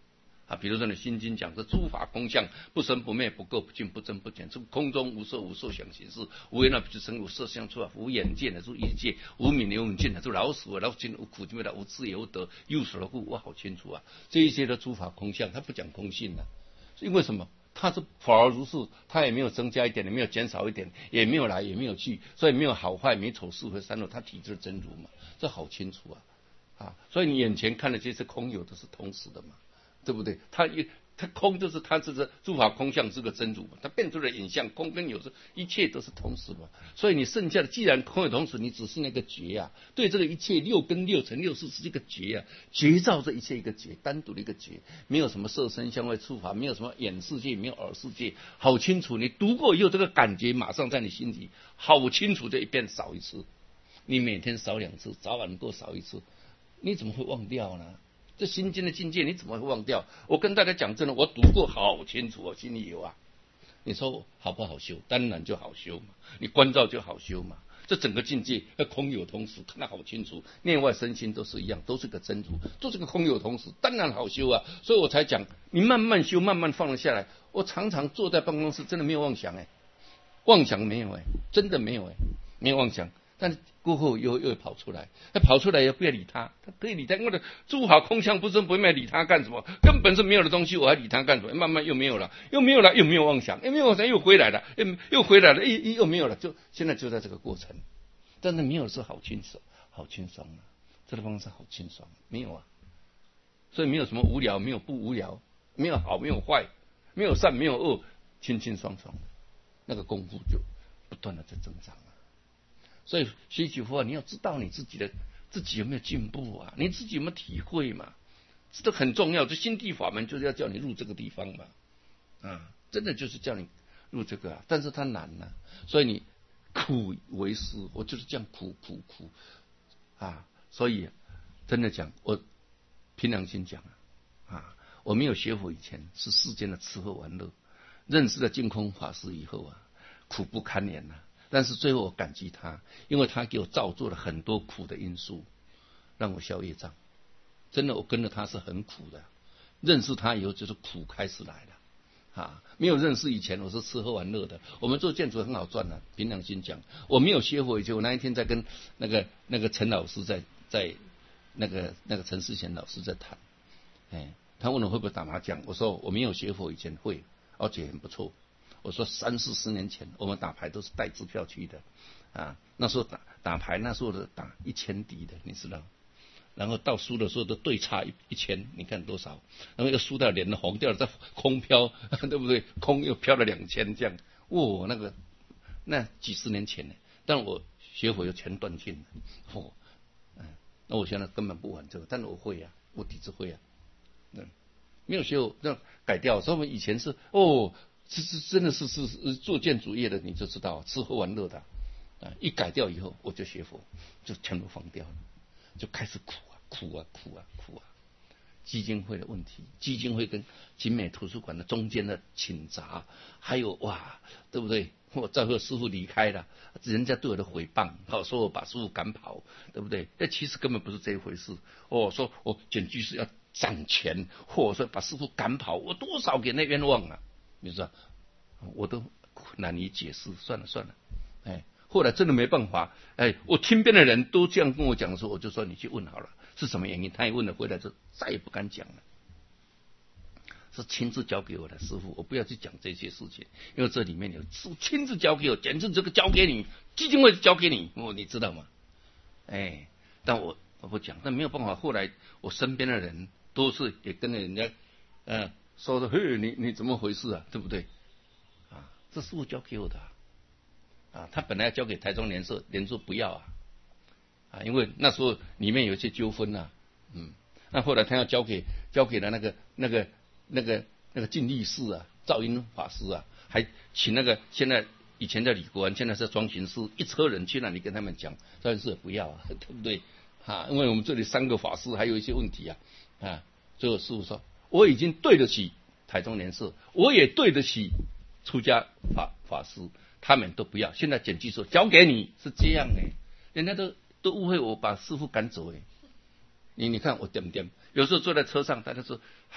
啊，比如说你心经讲的诸法空相，不生不灭，不垢不净，不增不减，是空中无色无受想行识，无为那不知生，无色相处啊，无眼见的是业界，无名有无见的是老死老尽无苦尽的无智也无得，又死了故，我好清楚啊。这一些的诸法空相，他不讲空性啊，因为什么？他是法而如是，他也没有增加一点，也没有减少一点，也没有来也没有去，所以没有好坏，美丑是非三恶，他体质真如嘛，这好清楚啊啊！所以你眼前看的这些空有的是同时的嘛。对不对？它一它空就是它这是诸法空相是个真如嘛，它变出来影像空跟有是一切都是同时嘛。所以你剩下的既然空有同时，你只是那个觉啊，对这个一切六跟六乘六四是一个觉啊，觉照这一切一个觉，单独的一个觉，没有什么色声香味触法，没有什么眼世界，没有耳世界，好清楚。你读过以后，这个感觉马上在你心里好清楚，这一遍扫一次，你每天扫两次，早晚各扫一次，你怎么会忘掉呢？这心经的境界你怎么会忘掉？我跟大家讲真的，我读过好清楚，我心里有啊。你说好不好修？当然就好修嘛，你关照就好修嘛。这整个境界和空有同时，看得好清楚，内外身心都是一样，都是个真如，都是个空有同时，当然好修啊。所以我才讲，你慢慢修，慢慢放了下来。我常常坐在办公室，真的没有妄想哎，妄想没有哎，真的没有哎，没有妄想。但是过后又又跑出来，他跑出来也不要理他，他可以理他，因为诸法空相不生不灭，理他干什么？根本是没有的东西，我还理他干什么？慢慢又没有了，又没有了，又没有妄想，又没有妄想，又回来了，又又回来了，又又没有了，就现在就在这个过程。但是没有的时候好清爽，好清爽啊！这个方式好清爽，没有啊，所以没有什么无聊，没有不无聊，没有好，没有坏，没有善，没有恶，清清爽爽的，那个功夫就不断的在增长。所以学习佛法，你要知道你自己的自己有没有进步啊？你自己有没有体会嘛？这很重要。这心地法门就是要叫你入这个地方嘛，啊，真的就是叫你入这个啊。但是它难啊，所以你苦为师，我就是这样苦苦苦啊。所以真的讲，我凭良心讲啊，啊，我没有学佛以前是世间的吃喝玩乐，认识了净空法师以后啊，苦不堪言呐、啊。但是最后我感激他，因为他给我造作了很多苦的因素，让我消业障。真的，我跟着他是很苦的。认识他以后，就是苦开始来了啊！没有认识以前，我是吃喝玩乐的。我们做建筑很好赚的、啊，凭良心讲，我没有学佛以前，我那一天在跟那个那个陈老师在在那个那个陈世贤老师在谈，哎，他问我会不会打麻将，我说我没有学佛以前会，而且很不错。我说三四十年前，我们打牌都是带支票去的，啊，那时候打打牌，那时候的打一千底的，你知道，然后到输的时候都对差一一千，你看多少？然后又输到脸都红掉了，再空飘，对不对？空又飘了两千，这样，哦，那个那几十年前呢，但我学佛又全断尽了，哦，嗯，那我现在根本不玩这个，但是我会啊，我底子会啊，嗯，没有学佛那改掉，所以我们以前是哦。这是真的是是是做建筑业的，你就知道吃喝玩乐的啊！一改掉以后，我就学佛，就全部放掉了，就开始苦啊苦啊苦啊苦啊！基金会的问题，基金会跟景美图书馆的中间的请杂，还有哇，对不对？我再和师父离开了，人家对我的诽谤，好说我把师父赶跑，对不对？那其实根本不是这一回事。哦，说我检居士要涨钱，或者说把师父赶跑，我多少给那冤枉啊！你知道，我都难以解释，算了算了，哎，后来真的没办法，哎，我听边的人都这样跟我讲的时候，我就说你去问好了，是什么原因？他也问了，回来就再也不敢讲了，是亲自交给我的师父，我不要去讲这些事情，因为这里面有是亲自交给我，简直这个交给你，基金会交给你，哦，你知道吗？哎，但我我不讲，但没有办法，后来我身边的人都是也跟着人家，嗯、呃。说的嘿，你你怎么回事啊？对不对？啊，这师父交给我的啊，啊他本来要交给台中联社，联社不要啊，啊，因为那时候里面有一些纠纷呐，嗯，那后来他要交给交给了那个那个那个那个净力士啊，赵英法师啊，还请那个现在以前的李国安，现在是庄巡师，一车人去那里跟他们讲，赵英师也不要啊，对不对？啊，因为我们这里三个法师还有一些问题啊，啊，最后师父说。我已经对得起台中联社，我也对得起出家法法师，他们都不要。现在检居说交给你是这样哎，人家都都误会我把师父赶走哎。你你看我点不点？有时候坐在车上，大家说还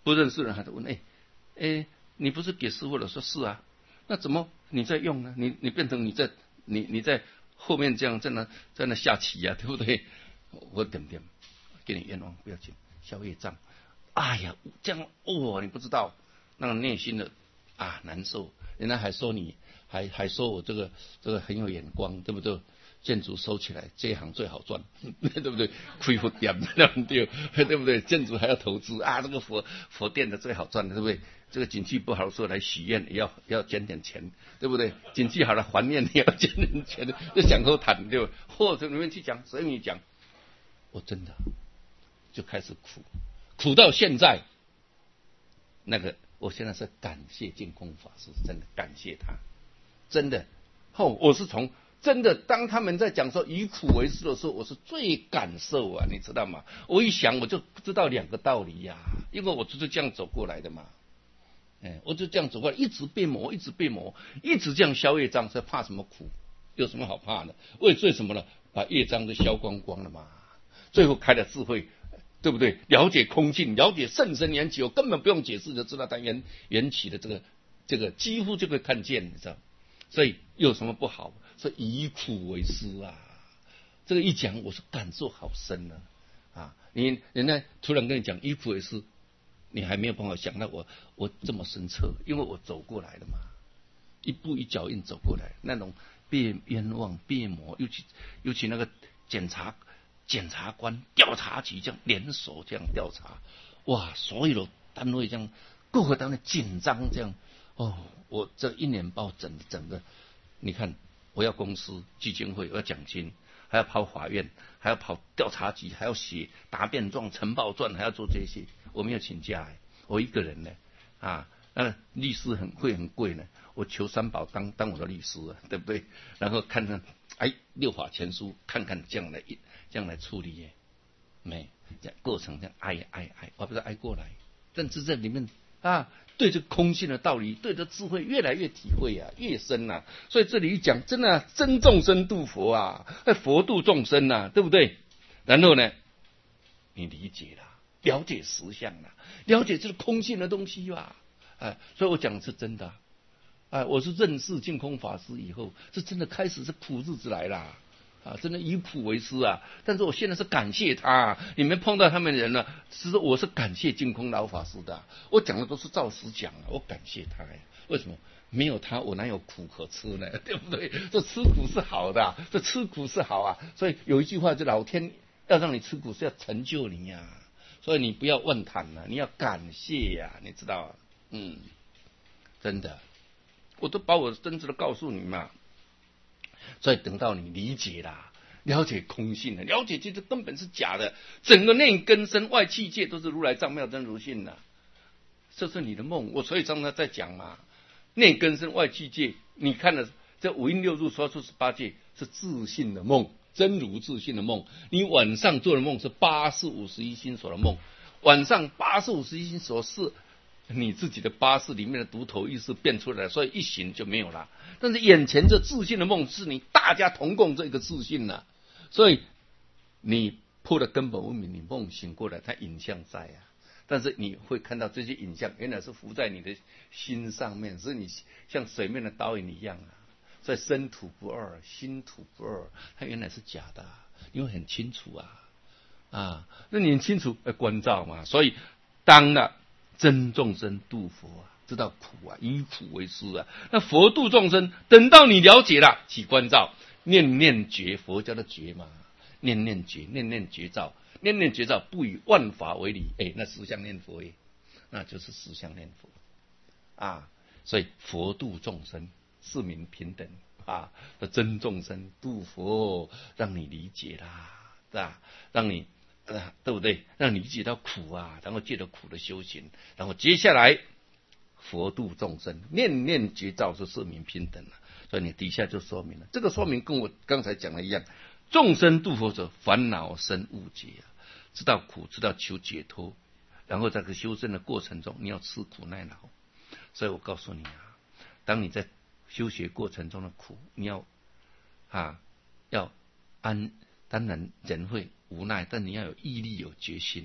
不认识的人还在问，哎哎，你不是给师父的？说是啊，那怎么你在用呢？你你变成你在你你在后面这样在那在那下棋呀、啊，对不对？我点点给你愿望，不要紧，消业障。哎呀，这样哦，你不知道，那个内心的啊难受，人家还说你，还还说我这个这个很有眼光，对不对？建筑收起来，这一行最好赚，对不对？亏不点对不对？对不对？建筑还要投资啊，这个佛佛殿的最好赚的，对不对？这个景气不好的时候来许愿也要要捐点钱，对不对？景气好了还愿也要捐点钱，就想后谈，对吧？或者里面去讲，所以你讲，我真的就开始苦，苦到现在，那个我现在是感谢净空法师，真的感谢他，真的，哦，我是从。真的，当他们在讲说以苦为师的时候，我是最感受啊，你知道吗？我一想我就知道两个道理呀、啊，因为我就是这样走过来的嘛。哎，我就这样走过来，一直被磨，一直被磨，一直这样消业障，是怕什么苦？有什么好怕的？为为什么呢？把业障都消光光了嘛。最后开了智慧，对不对？了解空性，了解甚深缘起，我根本不用解释就知道它缘缘起的这个这个几乎就会看见，你知道？所以有什么不好？是以苦为师啊！这个一讲，我是感受好深啊！啊，你人家突然跟你讲以苦为师，你还没有办法想到我我这么深彻，因为我走过来的嘛，一步一脚印走过来，那种被冤枉、被磨，尤其尤其那个检察检察官、调查局这样联手这样调查，哇，所有的单位这样各个单位紧张这样，哦，我这一年报整整个，你看。我要公司基金会，我要奖金，还要跑法院，还要跑调查局，还要写答辩状、呈报状，还要做这些。我没有请假，我一个人呢，啊，那律师很会很贵呢。我求三宝当当我的律师啊，对不对？然后看看，哎，六法全书，看看这样来这样来处理耶，没，这样过程这样挨挨挨，我不是挨过来，但是这里面啊。对这空性的道理，对这智慧越来越体会啊，越深啊。所以这里一讲，真的、啊、真众生度佛啊，佛度众生啊，对不对？然后呢，你理解了，了解实相了，了解这个空性的东西吧。哎，所以我讲的是真的。哎，我是认识净空法师以后，是真的开始是苦日子来啦。啊，真的以苦为师啊！但是我现在是感谢他、啊，你们碰到他们人了，其实我是感谢净空老法师的、啊。我讲的都是照实讲啊，我感谢他呀。为什么？没有他，我哪有苦可吃呢？对不对？这吃苦是好的、啊，这吃苦是好啊。所以有一句话，就老天要让你吃苦，是要成就你呀、啊。所以你不要妄谈了、啊，你要感谢呀、啊，你知道、啊？嗯，真的，我都把我真实的告诉你嘛。所以等到你理解啦，了解空性了，了解这个根本是假的，整个内根身外气界都是如来藏妙真如性的，这是你的梦。我所以常常在讲嘛，内根身外气界，你看了这五阴六入说出十八界是自信的梦，真如自信的梦。你晚上做的梦是八四五十一心所的梦，晚上八四五十一心所是你自己的八识里面的独头意识变出来，所以一醒就没有了。但是眼前这自信的梦是你大家同共这个自信了、啊，所以你破了根本无明，你梦醒过来，它影像在啊，但是你会看到这些影像原来是浮在你的心上面，是你像水面的倒影一样啊。所以身土不二，心土不二，它原来是假的、啊，你会很清楚啊啊，那你很清楚要关照嘛。所以当了。真众生度佛啊，知道苦啊，以苦为师啊。那佛度众生，等到你了解了，起关照，念念觉，佛教的觉嘛，念念觉，念念觉照，念念觉照，不以万法为理，哎，那实相念佛耶，那就是实相念佛啊。所以佛度众生，是名平等啊。真众生度佛，让你理解啦，是吧？让你。啊，对不对？让你理解到苦啊，然后借着苦的修行，然后接下来佛度众生，念念觉照是是名平等了。所以你底下就说明了，这个说明跟我刚才讲的一样，众生度佛者，烦恼生误解啊，知道苦，知道求解脱，然后在这个修正的过程中，你要吃苦耐劳。所以我告诉你啊，当你在修学过程中的苦，你要啊要安，当然人会无奈，但你要有毅力、有决心呐、啊。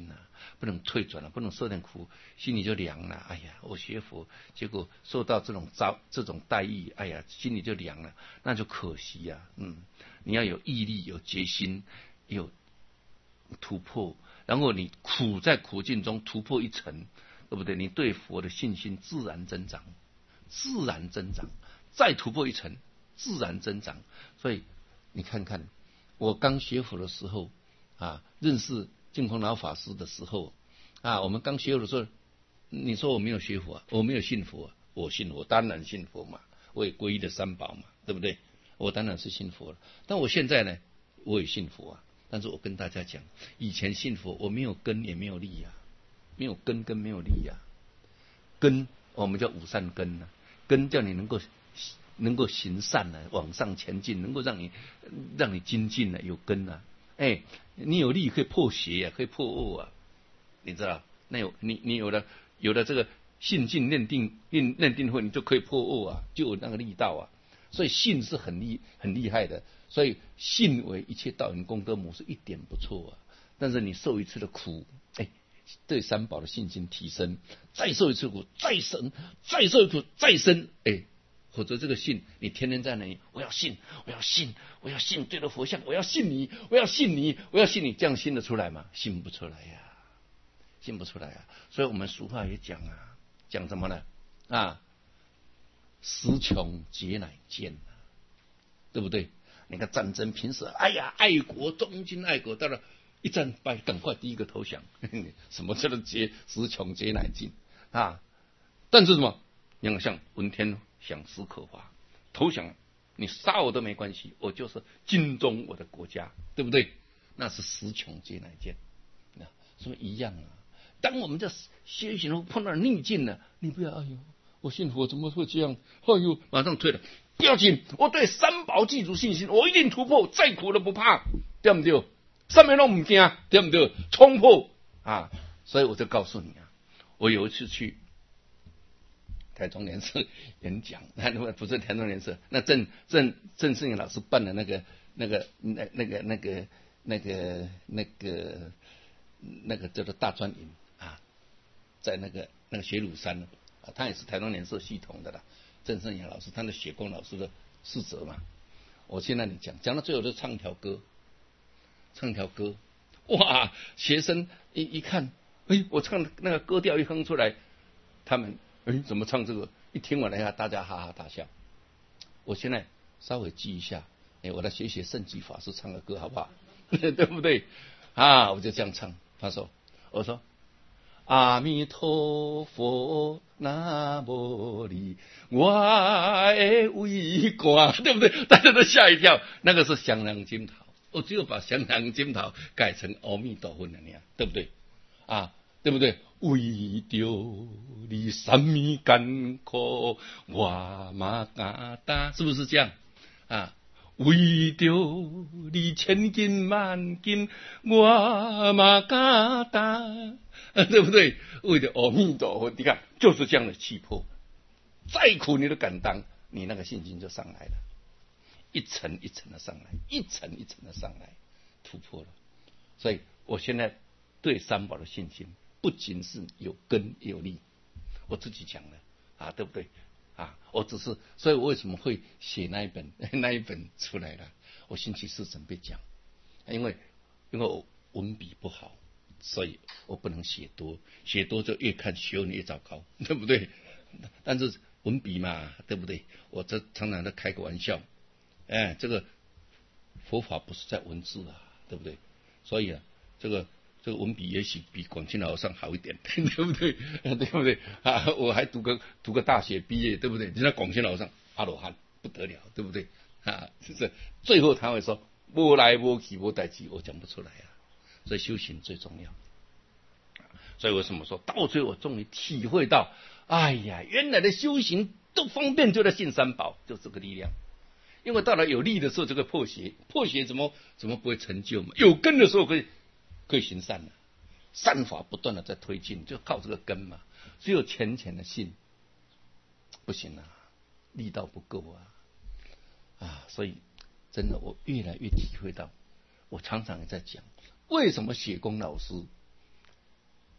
不能退转了，不能受点苦，心里就凉了。哎呀，我学佛，结果受到这种遭这种待遇，哎呀，心里就凉了，那就可惜呀、啊。嗯，你要有毅力，有决心，有突破，然后你苦在苦境中突破一层，对不对？你对佛的信心自然增长，自然增长，再突破一层，自然增长。所以你看看，我刚学佛的时候啊，认识净空老法师的时候啊，我们刚学佛的时候，你说我没有学佛、啊，我没有信佛、啊，我信佛，当然信佛嘛，我也皈依了三宝嘛，对不对？我当然是信佛了。但我现在呢，我也信佛啊。但是我跟大家讲，以前信佛我没有根也没有利呀、啊，没有根跟没有利呀、啊。根我们叫五善根呢、啊，根叫你能够能够行善呢、啊，往上前进，能够让你让你精进呢、啊，有根啊。哎，你有力可以破邪啊，可以破恶啊，你知道？那有你你有了有了这个信进念定念念定慧，你就可以破恶啊，就有那个力道啊。所以信是很厉很厉害的。所以信为一切道因功德母是一点不错啊，但是你受一次的苦，哎，对三宝的信心提升，再受一次苦，再生，再受一次苦，再生，哎，否则这个信你天天在那里，我要信，我要信，我要信对着佛像，我要信你，我要信你，我要信你，这样信得出来吗？信不出来呀、啊，信不出来啊。所以我们俗话也讲啊，讲什么呢？啊，时穷节乃见啊，对不对？你看战争平时，哎呀，爱国忠君爱国，到了一战败，赶快第一个投降。什么叫做节时穷节乃尽啊？但是什么？你要像文天享史可华投降，你杀我都没关系，我就是尽忠我的国家，对不对？那是时穷节乃见，那是不是一样啊？当我们在修行中碰到逆境了，你不要哎呦，我信佛怎么会这样？哎呦，马上退了。不要紧，我对三宝记住信心，我一定突破，再苦都不怕，对不对？上面都不惊，对不对？冲破啊！所以我就告诉你啊，我有一次去台中联社演讲，那不是台中联社，那郑郑郑世颖老师办的那个那个那那个那个那个那个那个叫做大专营啊，在那个那个雪鲁山啊，他也是台中联社系统的啦。郑胜阳老师，他的雪公老师的师侄嘛，我去那里讲，讲到最后就唱一条歌，唱一条歌，哇！学生一一看，哎，我唱那个歌调一哼出来，他们哎怎么唱这个？一听完了呀，大家哈哈大笑。我现在稍微记一下，哎，我来学学圣极法师唱的歌好不好？对不对？啊，我就这样唱。他说，我说。阿弥陀佛，那摩尼，我的为官，对不对？大家都吓一跳。那个是香囊金桃，我只有把香囊金桃改成阿弥陀佛了呢，对不对？啊，对不对？为着你三米艰苦，我嘛敢担，是不是这样啊？为着你千金万金，我嘛敢担。对不对？为了阿弥陀佛，你看就是这样的气魄，再苦你都敢当，你那个信心就上来了，一层一层的上来，一层一层的上来，突破了。所以我现在对三宝的信心，不仅是有根有力，我自己讲的啊，对不对？啊，我只是，所以我为什么会写那一本那一本出来了？我星期四准备讲，因为因为我文笔不好。所以我不能写多，写多就越看学问越糟糕，对不对？但是文笔嘛，对不对？我这常常在开个玩笑，哎，这个佛法不是在文字啊，对不对？所以啊，这个这个文笔也许比广清老和尚好一点，对不对？对不对？啊，我还读个读个大学毕业，对不对？人家广清老和尚阿罗汉不得了，对不对？啊，是最后他会说无来无去无代志，我讲不出来啊。所以修行最重要，所以为什么说到最后我终于体会到，哎呀，原来的修行都方便就在信三宝，就这个力量。因为到了有力的时候，就会破邪，破邪怎么怎么不会成就嘛？有根的时候可以可以行善了，善法不断的在推进，就靠这个根嘛。只有浅浅的信不行啊，力道不够啊啊！所以真的我越来越体会到，我常常也在讲。为什么雪公老师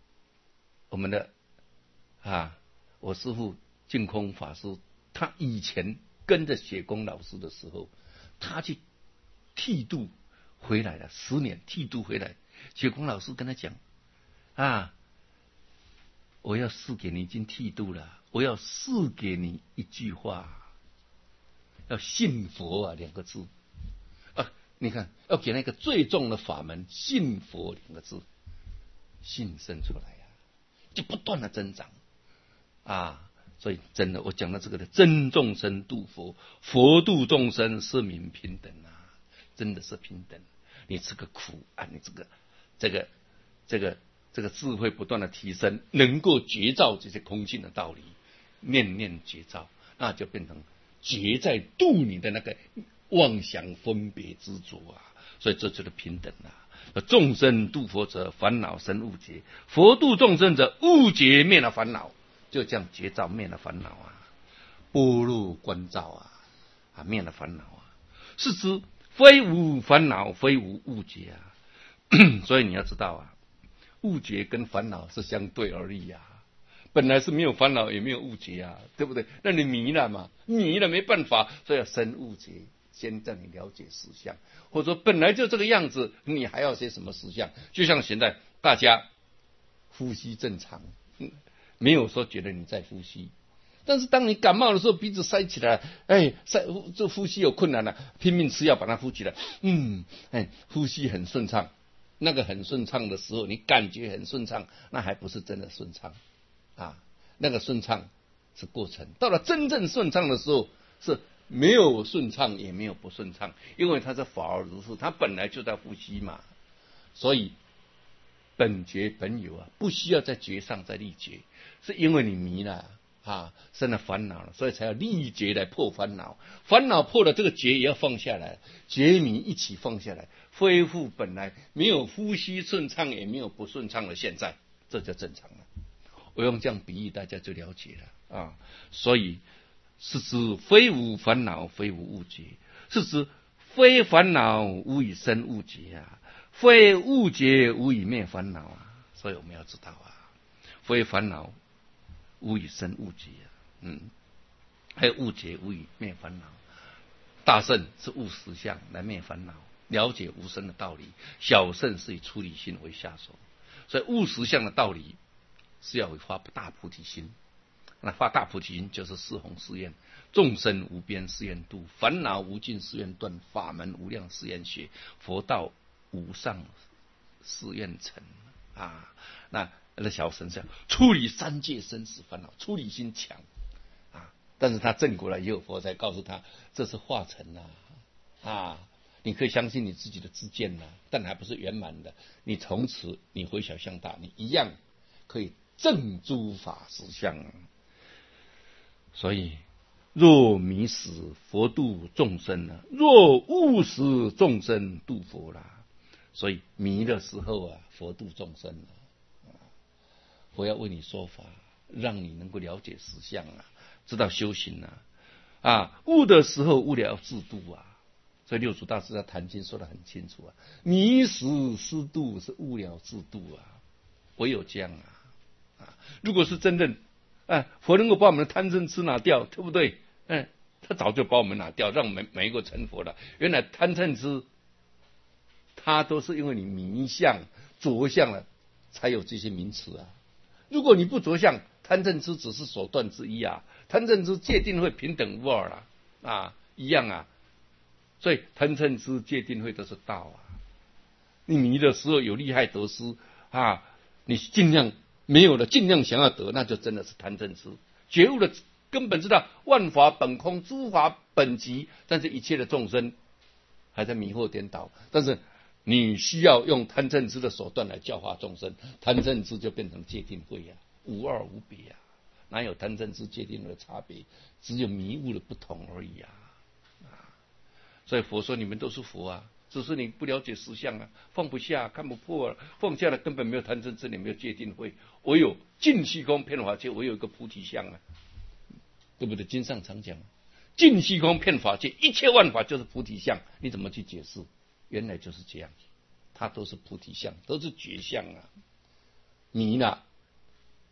我们的啊，我师父净空法师，他以前跟着雪公老师的时候，他去剃度回来了，十年剃度回来，雪公老师跟他讲啊，我要赐给你，已经剃度了，我要赐给你一句话，要信佛啊两个字啊，你看要给那个最重的法门，信佛两个字，信生出来啊，就不断的增长啊。所以真的，我讲到这个的真众生度佛，佛度众生是名平等啊，真的是平等。你这个苦啊，你这个这个这个这个智慧不断的提升，能够觉照这些空性的道理，念念觉照，那就变成觉在度你的那个妄想分别执着啊。所以这就是平等啊。众生度佛者，烦恼生误解；佛度众生者，误解灭了烦恼。就这样觉照灭了烦恼啊，般若观照啊，啊灭了烦恼啊，是知非无烦恼，非无误解啊。所以你要知道啊，误解跟烦恼是相对而已啊。本来是没有烦恼，也没有误解啊，对不对？那你迷了嘛，迷了没办法，所以要生误解，先让你了解实相，或者说本来就这个样子，你还要些什么实相？就像现在大家呼吸正常。嗯没有说觉得你在呼吸，但是当你感冒的时候，鼻子塞起来，哎，塞这呼吸有困难了，拼命吃药把它呼起来，嗯，哎，呼吸很顺畅。那个很顺畅的时候，你感觉很顺畅，那还不是真的顺畅啊？那个顺畅是过程，到了真正顺畅的时候，是没有顺畅也没有不顺畅，因为它是法而如是，它本来就在呼吸嘛，所以本觉本有啊，不需要在觉上再立觉。是因为你迷了啊，生了烦恼了，所以才要立觉来破烦恼。烦恼破了，这个觉也要放下来，觉迷一起放下来，恢复本来没有呼吸顺畅，也没有不顺畅的现在，这就正常了。我用这样比喻，大家就了解了啊。所以是指非无烦恼，非无误解；是指非烦恼无以生误解啊，非误解无以灭烦恼啊。所以我们要知道啊，非烦恼无以生误解啊，嗯，还有误解无以灭烦恼。大圣是悟实相来灭烦恼，了解无生的道理；小圣是以出离心为下手。所以悟实相的道理是要发大菩提心，那发大菩提心就是四弘誓愿：众生无边誓愿度，烦恼无尽誓愿断，法门无量誓愿学，佛道无上誓愿成啊。那那小神像处理三界生死烦恼，处理心强啊，但是他证过了以后，佛才告诉他这是化成啊啊，你可以相信你自己的知见呐、啊，但还不是圆满的。你从此你回小向大，你一样可以证诸法实相啊。所以若迷死佛度众生啊，若悟死众生度佛啦。所以迷的时候啊，佛度众生啊。佛要为你说法，让你能够了解实相啊，知道修行啊，啊，悟的时候悟了要自度啊。所以六祖大师在谈经说得很清楚啊，迷死失度是悟了自度啊，唯有这样啊。啊，如果是真正，哎，佛能够把我们的贪嗔痴拿掉，对不对？哎，他早就把我们拿掉，让我们每一个成佛了。原来贪嗔痴，它都是因为你迷相着相了，才有这些名词啊。如果你不着相，贪嗔痴只是手段之一啊。贪嗔痴戒定慧平等无二了啊，一样啊。所以贪嗔痴戒定慧都是道啊。你迷的时候有利害得失啊，你尽量没有了，尽量想要得，那就真的是贪嗔痴。觉悟的根本知道万法本空，诸法本寂，但是一切的众生还在迷惑颠倒，但是你需要用贪嗔痴的手段来教化众生，贪嗔痴就变成戒定慧啊，无二无别啊，哪有贪嗔痴戒定慧的差别？只有迷悟的不同而已啊！啊，所以佛说你们都是佛啊，只是你不了解实相啊，放不下，看不破啊，放下了根本没有贪嗔痴，也没有戒定慧，唯有尽虚空遍法界，唯有一个菩提相啊，对不对？经上常讲，尽虚空遍法界，一切万法就是菩提相，你怎么去解释？原来就是这样，它都是菩提相，都是觉相啊。迷了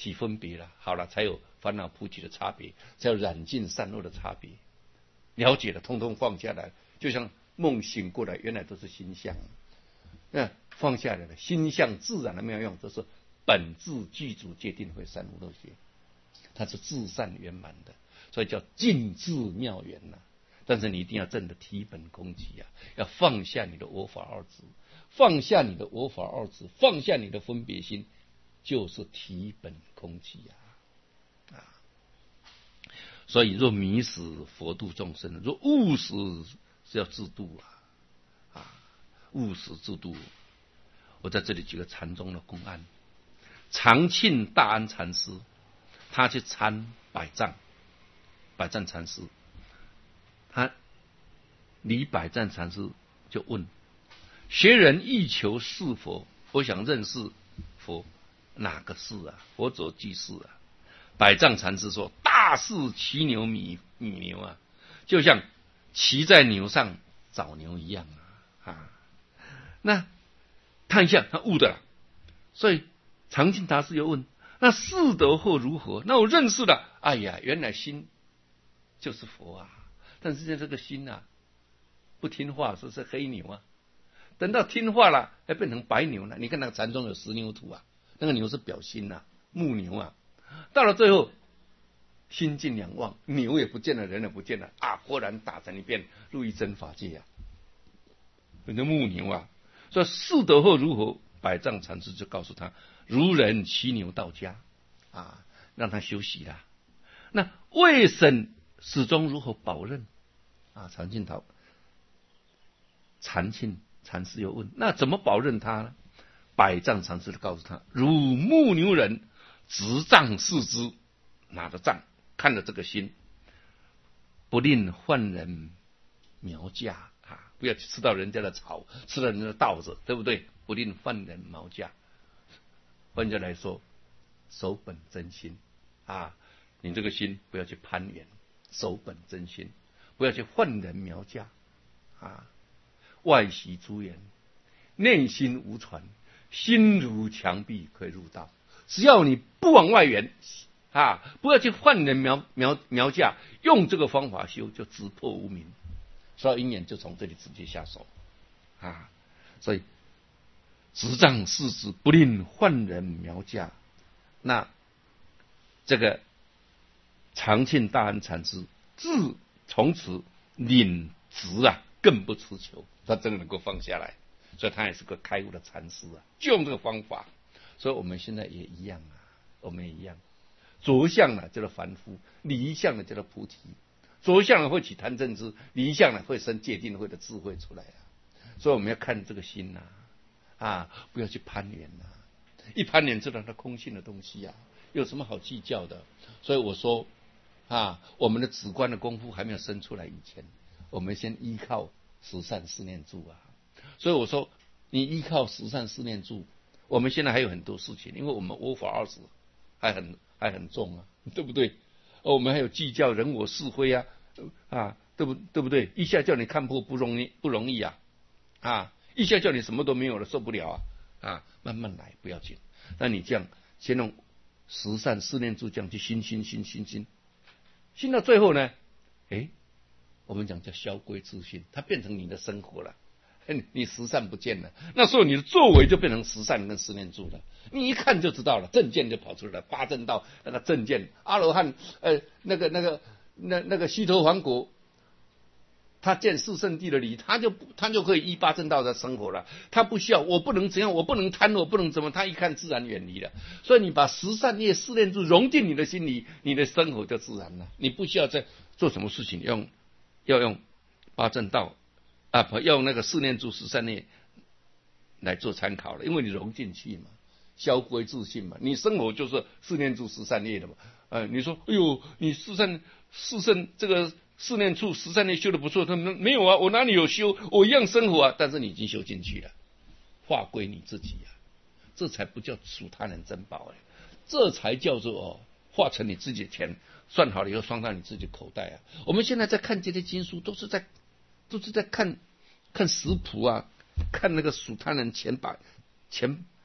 起分别了，好了，才有烦恼菩提的差别，才有染尽善恶的差别。了解了，通通放下来，就像梦醒过来，原来都是心相。那放下来了，心相自然的妙用，就是本自具足戒定慧三无漏学，它是自善圆满的，所以叫尽自妙圆呐、啊。但是你一定要证得体本空寂啊，要放下你的我法二执，放下你的我法二执，放下你的分别心，就是体本空寂啊。啊，所以若迷死佛度众生，若悟死是要自度啊，啊，悟死自度。我在这里举个禅宗的公案，长庆大安禅师，他去参百丈，百丈禅师，他离百丈禅师就问学人欲求是佛，我想认识佛，哪个是啊？佛者即是啊。百丈禅师说：大是骑牛米米牛啊，就像骑在牛上找牛一样啊！啊，那看一下他悟的了。所以长庆大师又问：那识得后如何？那我认识了，哎呀，原来心就是佛啊！但是这个心啊，不听话，说是黑牛啊。等到听话了，还变成白牛了。你看那个禅宗有十牛图啊，那个牛是表心啊，木牛啊。到了最后，心尽两忘，牛也不见了，人也不见了啊！豁然打成一片，入一真法界啊，变成木牛啊。所以识得后如何？百丈禅师就告诉他：如人骑牛到家啊，让他休息了。那未审始终如何保任啊？长庆陶禅庆禅师又问：那怎么保任他呢？百丈禅师告诉他：如木牛人执杖视之，拿着杖看着这个心，不令换人苗架啊！不要去吃到人家的草，吃到人家的稻子，对不对？不令换人苗架。换句来说，守本真心啊！你这个心不要去攀缘，守本真心，不要去换人苗架啊！外习诸言，内心无传，心如墙壁可以入道。只要你不往外缘啊，不要去换人苗苗苗架，用这个方法修，就直破无明。所以因缘就从这里直接下手啊！所以执杖视之，不令换人苗架。那这个长庆大安禅师自从此领职啊，更不持求，他真的能够放下来，所以他也是个开悟的禅师啊，就用这个方法。所以我们现在也一样啊，我们也一样，着相呢叫做凡夫，离相呢叫做菩提。着相呢会起贪嗔痴，离相呢会生戒定慧的智慧出来啊。所以我们要看这个心呐、啊，啊，不要去攀缘呐、啊，一攀缘知道它空性的东西啊，有什么好计较的？所以我说啊，我们的止观的功夫还没有生出来以前，我们先依靠十善四念住啊。所以我说，你依靠十善四念住，我们现在还有很多事情，因为我们我法二执还很还很重啊，对不对？我们还有计较人我是非啊，啊，对不对不对？一下叫你看破不容易不容易啊，啊，一下叫你什么都没有了受不了啊，啊，慢慢来不要紧。那你这样先用十善四念住这样去心心心心心，心到最后呢，哎，我们讲叫消归自性，它变成你的生活了。你十善不见了，那时候你的作为就变成十善跟四念住了。你一看就知道了，正见就跑出来了，八正道那个正见，阿罗汉，呃，那个那个那那个须陀洹果，他见四圣谛的理，他就他就可以依八正道的生活了。他不需要，我不能怎样，我不能贪，我不能怎么，他一看自然远离了。所以你把十善业四念住融进你的心里，你的生活就自然了。你不需要再做什么事情，用要用八正道。啊，不要用那个四念住十善业来做参考了，因为你融进去嘛，消归自性嘛，你生活就是四念住十善业的嘛。呃，你说，哎呦，你四善四圣这个四念处十善业修的不错，他们没有啊，我哪里有修，我一样生活啊，但是你已经修进去了，化归你自己啊，这才不叫属他人珍宝哎，这才叫做哦，化成你自己的钱，算好了以后算到你自己口袋啊。我们现在在看这些经书，都是在。都是在看看食谱啊，看那个属他人钱把钱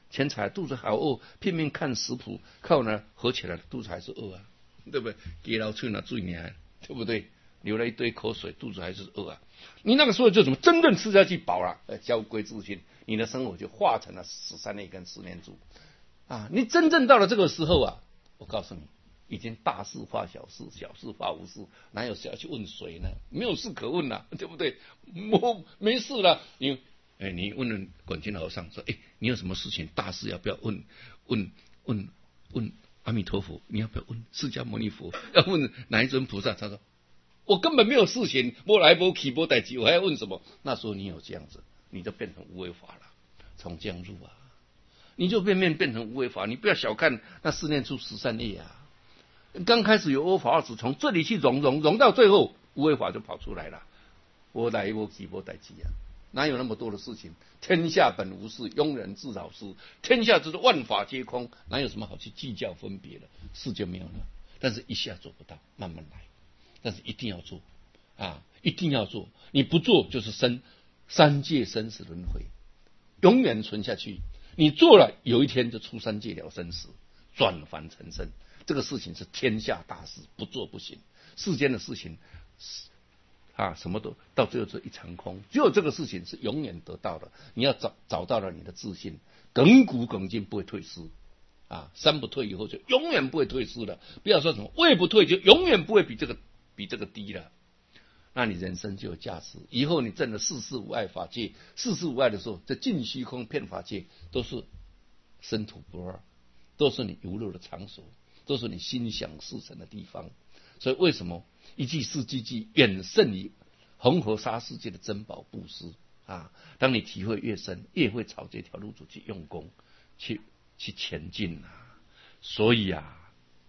钱财，肚子好饿，拼命看食谱，靠呢合起来肚子还是饿啊，对不对？给老吹那最黏，对不对？流了一堆口水，肚子还是饿啊。你那个时候就怎么真正吃下去饱了，呃，交归自信，你的生活就化成了十三类跟十念珠啊。你真正到了这个时候啊，我告诉你，已经大事化小事，小事化无事，哪有事要去问谁呢？没有事可问了，对不对？我没事了，你哎，你问问广钦和尚说，哎，你有什么事情大事要不要问问问问阿弥陀佛？你要不要问释迦牟尼佛？要问哪一尊菩萨？他说。我根本没有事情，摸来摸去摸代机，我还要问什么？那时候你有这样子，你就变成无为法了，从这样入啊，你就变变变成无为法。你不要小看那四念处十三业啊，刚开始有欧法二子，从这里去融融融到最后，无为法就跑出来了。摸来摸去摸代机啊，哪有那么多的事情？天下本无事，庸人自扰事。天下之万法皆空，哪有什么好去计较分别的？事就没有了，但是一下做不到，慢慢来。但是一定要做啊，一定要做，你不做就是生三界生死轮回，永远存下去。你做了，有一天就出三界了生死，转凡成生。这个事情是天下大事，不做不行。世间的事情啊，什么都到最后是一场空，只有这个事情是永远得到的。你要找找到了你的自信，亘古亘今不会退失。啊，三不退以后就永远不会退失了。不要说什么位不退，就永远不会比这个。比这个低了，那你人生就有价值。以后你证了四事无碍法界，四事无碍的时候，这尽虚空遍法界都是生土不二，都是你游乐的场所，都是你心想事成的地方。所以为什么一季四季季远胜于恒河沙世界的珍宝布施啊？当你体会越深，越会朝这条路走去用功，去去前进啊。所以啊，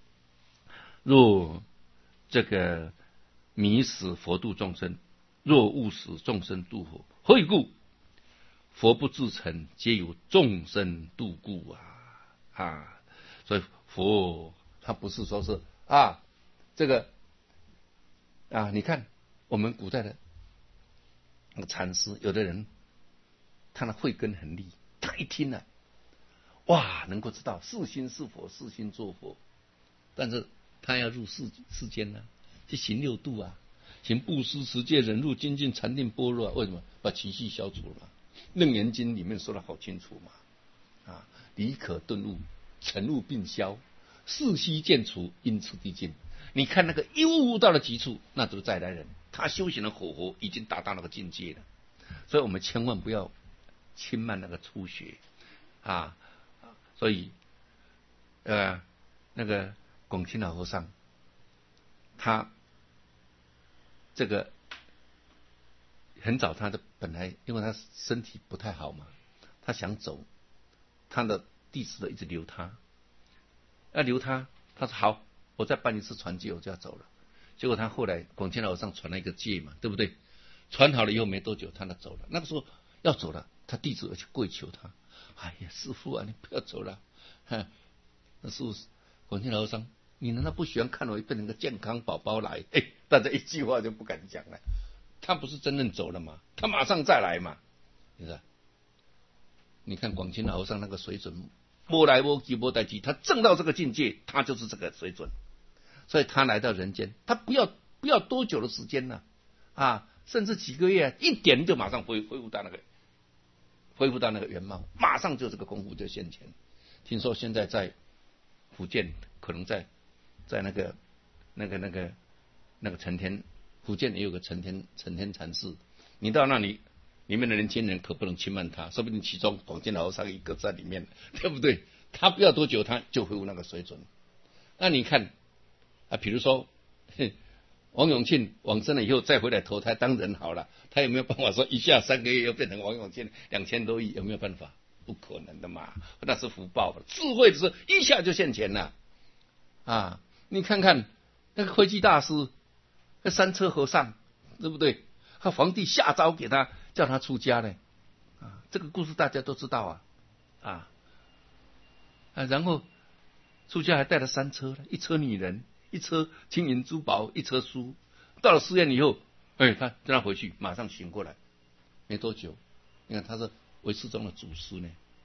若这个迷死佛度众生，若悟死众生度佛。何以故？佛不自成，皆由众生度故啊！啊，所以佛他不是说是啊，这个啊，你看我们古代的那个禅师，有的人他的慧根很利，他一听了，哇，能够知道是心是佛，是心做佛，但是他要入世世间呢、啊，去行六度啊，行布施、持戒、忍辱、精进、禅定、般若、啊，为什么？把习气消除了嘛。楞严经里面说的好清楚嘛，啊，理可顿悟，尘雾并消，世虚渐除，因此递进。你看那个一悟到了极处，那都是再来人，他修行的火候已经达到那个境界了。所以我们千万不要轻慢那个初学啊。所以，呃，那个广钦老和尚，他这个很早，他的本来因为他身体不太好嘛，他想走，他的弟子都一直留他，要留他，他说好，我再办一次传戒，我就要走了。结果他后来广钦老和尚传了一个戒嘛，对不对？传好了以后没多久，他就走了。那个时候要走了，他弟子而且跪求他，哎呀，师父啊，你不要走了。哈，那师父广钦老和尚，你难道不喜欢看我变成个健康宝宝来？哎，大家一句话就不敢讲了。他不是真正走了吗？他马上再来嘛，是不是？你看广钦老和尚那个水准，摸来摸去摸代去，他证到这个境界，他就是这个水准。所以他来到人间，他不要不要多久的时间呢？啊，甚至几个月，一点就马上恢恢复到那个恢复到那个原貌，马上就这个功夫就现前。听说现在在福建，可能在在那个那个那个那个成天，福建也有个成天成天禅寺，你到那里，里面的年轻人可不能轻慢他，说不定其中广钦老和尚一个在里面，对不对？他不要多久，他就恢复那个水准。那你看啊，比如说王永庆往生了以后再回来投胎当人好了，他有没有办法说一下三个月又变成王永庆两千多亿？有没有办法？不可能的嘛，那是福报，智慧是一下就现前了啊！你看看那个慧济大师，那三车和尚，对不对？他皇帝下诏给他，叫他出家呢，啊，这个故事大家都知道啊，啊啊，然后出家还带了三车，一车女人，一车金银珠宝，一车书。到了寺院以后，哎，他让他回去，马上醒过来，没多久，你看他是唯识宗的祖师呢，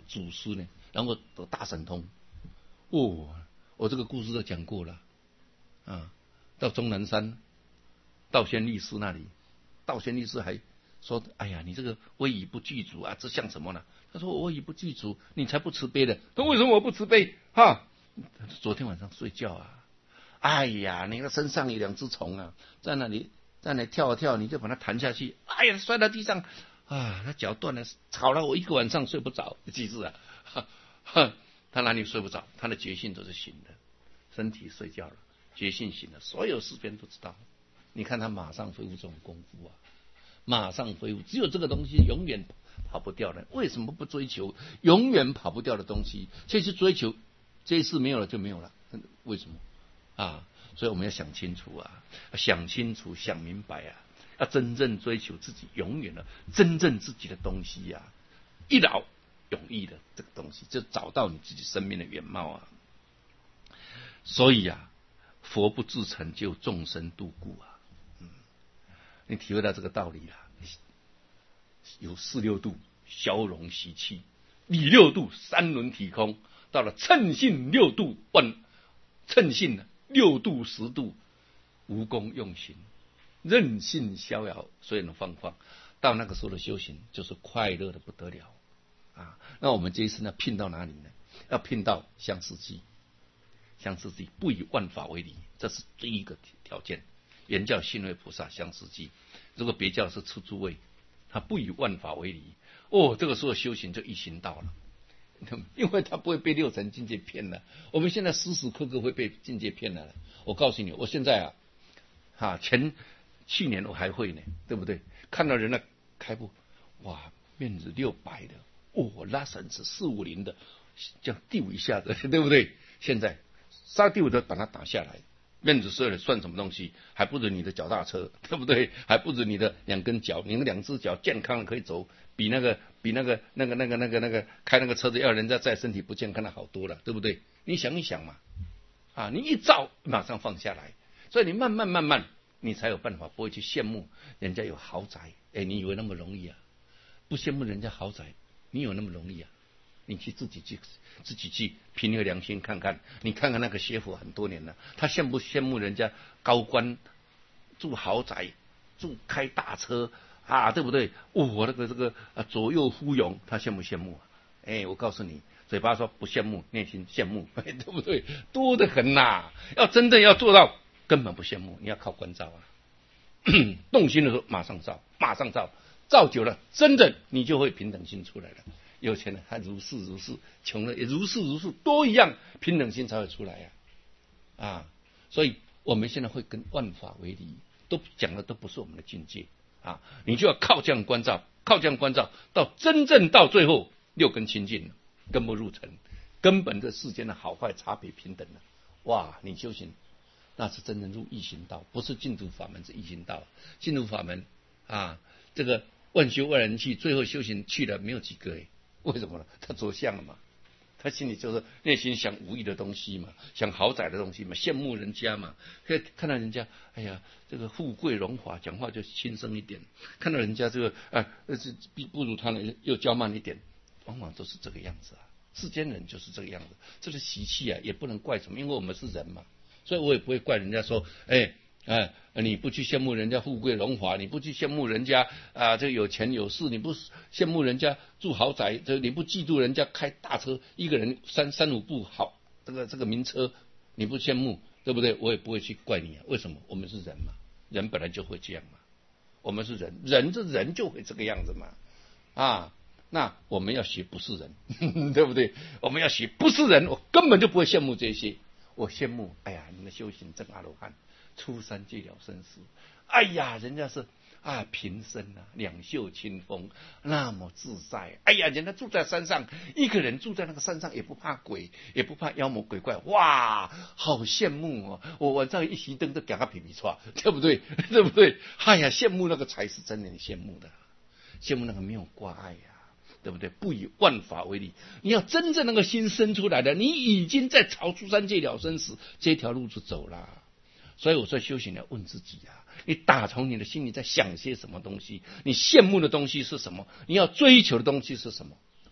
祖师呢，然后得大神通。哦，我这个故事都讲过了啊。到终南山，道宣律师那里，道宣律师还说：“哎呀，你这个威仪不具足啊，这像什么呢？”他说：“我威仪不具足，你才不慈悲的。”他为什么我不慈悲？哈，昨天晚上睡觉啊，哎呀，你的身上有两只虫啊，在那里在那里跳啊跳，你就把它弹下去，哎呀，摔到地上啊，他脚断了，吵了我一个晚上睡不着。记住啊，哈哈，他哪里睡不着？他的觉性都是醒的，身体睡觉了，觉性醒了，所有事边都知道。你看他马上恢复这种功夫啊，马上恢复，只有这个东西永远跑不掉的。为什么不追求永远跑不掉的东西？这去追求，这一次没有了就没有了，为什么啊？所以我们要想清楚啊，想清楚，想明白啊，要真正追求自己永远的真正自己的东西呀、啊，一劳永逸的这个东西，就找到你自己生命的原貌啊。所以啊，佛不自成就，众生度故啊。嗯，你体会到这个道理了。有四六度消融习气，理六度三轮体空，到了称性六度万称性呢六度十度无功用行，任性逍遥，所以能放放。到那个时候的修行就是快乐的不得了啊！那我们这一次呢，拼到哪里呢？要拼到相似记，相似记不以万法为离，这是第一个条件。原教信位菩萨相似记，如果别教是出诸位，他不以万法为离，哦，这个时候修行就一行道了。因为他不会被六尘境界骗了。我们现在时时刻刻会被境界骗了。我告诉你，我现在啊，哈，前去年我还会呢，对不对？看到人家开步，哇，面子六百的，哦，拉绳子四五零的，这样丢一下子，对不对？现在杀丢的把它打下来，面子碎了算什么东西？还不如你的脚踏车，对不对？还不如你的两根脚，你的两只脚健康的可以走。比那个比那个那个那个那个那个开那个车子要人家在身体不健康的好多了，对不对？你想一想嘛，啊，你一照马上放下来，所以你慢慢慢慢，你才有办法不会去羡慕人家有豪宅。哎，你以为那么容易啊？不羡慕人家豪宅，你有那么容易啊？你去自己去自己去凭着良心看看，你看看那个学佛很多年了，他羡不羡慕人家高官住豪宅，住开大车？啊，对不对？哦，那个这个啊，左右呼拥，他羡慕羡慕啊？哎，我告诉你，嘴巴说不羡慕，内心羡慕，对不对？多得很呐、啊！要真正要做到，根本不羡慕，你要靠关照啊。动心的时候马上照，马上照，照久了，真正你就会平等心出来了。有钱人他如是如是，穷人也如是如是，都一样，平等心才会出来呀、啊。啊，所以我们现在会跟万法为离，都讲的都不是我们的境界。啊，你就要靠这样关照，靠这样关照，到真正到最后六根清净了，根不入尘，根本的世间的好坏差别平等了。哇，你修行那是真正入易行道，不是净土法门，是易行道。净土法门啊，这个万修万人去，最后修行去了没有几个哎，为什么呢？他着相了嘛。他心里就是内心想无意的东西嘛，想豪宅的东西嘛，羡慕人家嘛，可以看到人家，哎呀，这个富贵荣华，讲话就轻声一点；看到人家这个，啊，这不如他呢，又娇慢一点，往往都是这个样子啊。世间人就是这个样子，这是习气啊，也不能怪什么，因为我们是人嘛，所以我也不会怪人家说，哎。哎，你不去羡慕人家富贵荣华，你不去羡慕人家啊，这有钱有势，你不羡慕人家住豪宅，这你不嫉妒人家开大车，一个人三三五部好这个这个名车，你不羡慕，对不对？我也不会去怪你啊。为什么？我们是人嘛，人本来就会这样嘛。我们是人，人这人就会这个样子嘛。啊，那我们要学不是人，对不对？我们要学不是人，我根本就不会羡慕这些。我羡慕，哎呀，你们修行真阿罗汉。出山戒了生死，哎呀，人家是啊平生啊，两袖清风，那么自在。哎呀，人家住在山上，一个人住在那个山上，也不怕鬼，也不怕妖魔鬼怪，哇，好羡慕哦！我晚上一熄灯都给他皮皮唰，对不对？对不对？哎呀，羡慕那个才是真的羡慕的，羡慕那个没有挂碍呀、啊，对不对？不以万法为离，你要真正那个心生出来的，你已经在朝出山戒了生死这条路子走了。所以我说修行要问自己啊，你打从你的心里在想些什么东西？你羡慕的东西是什么？你要追求的东西是什么？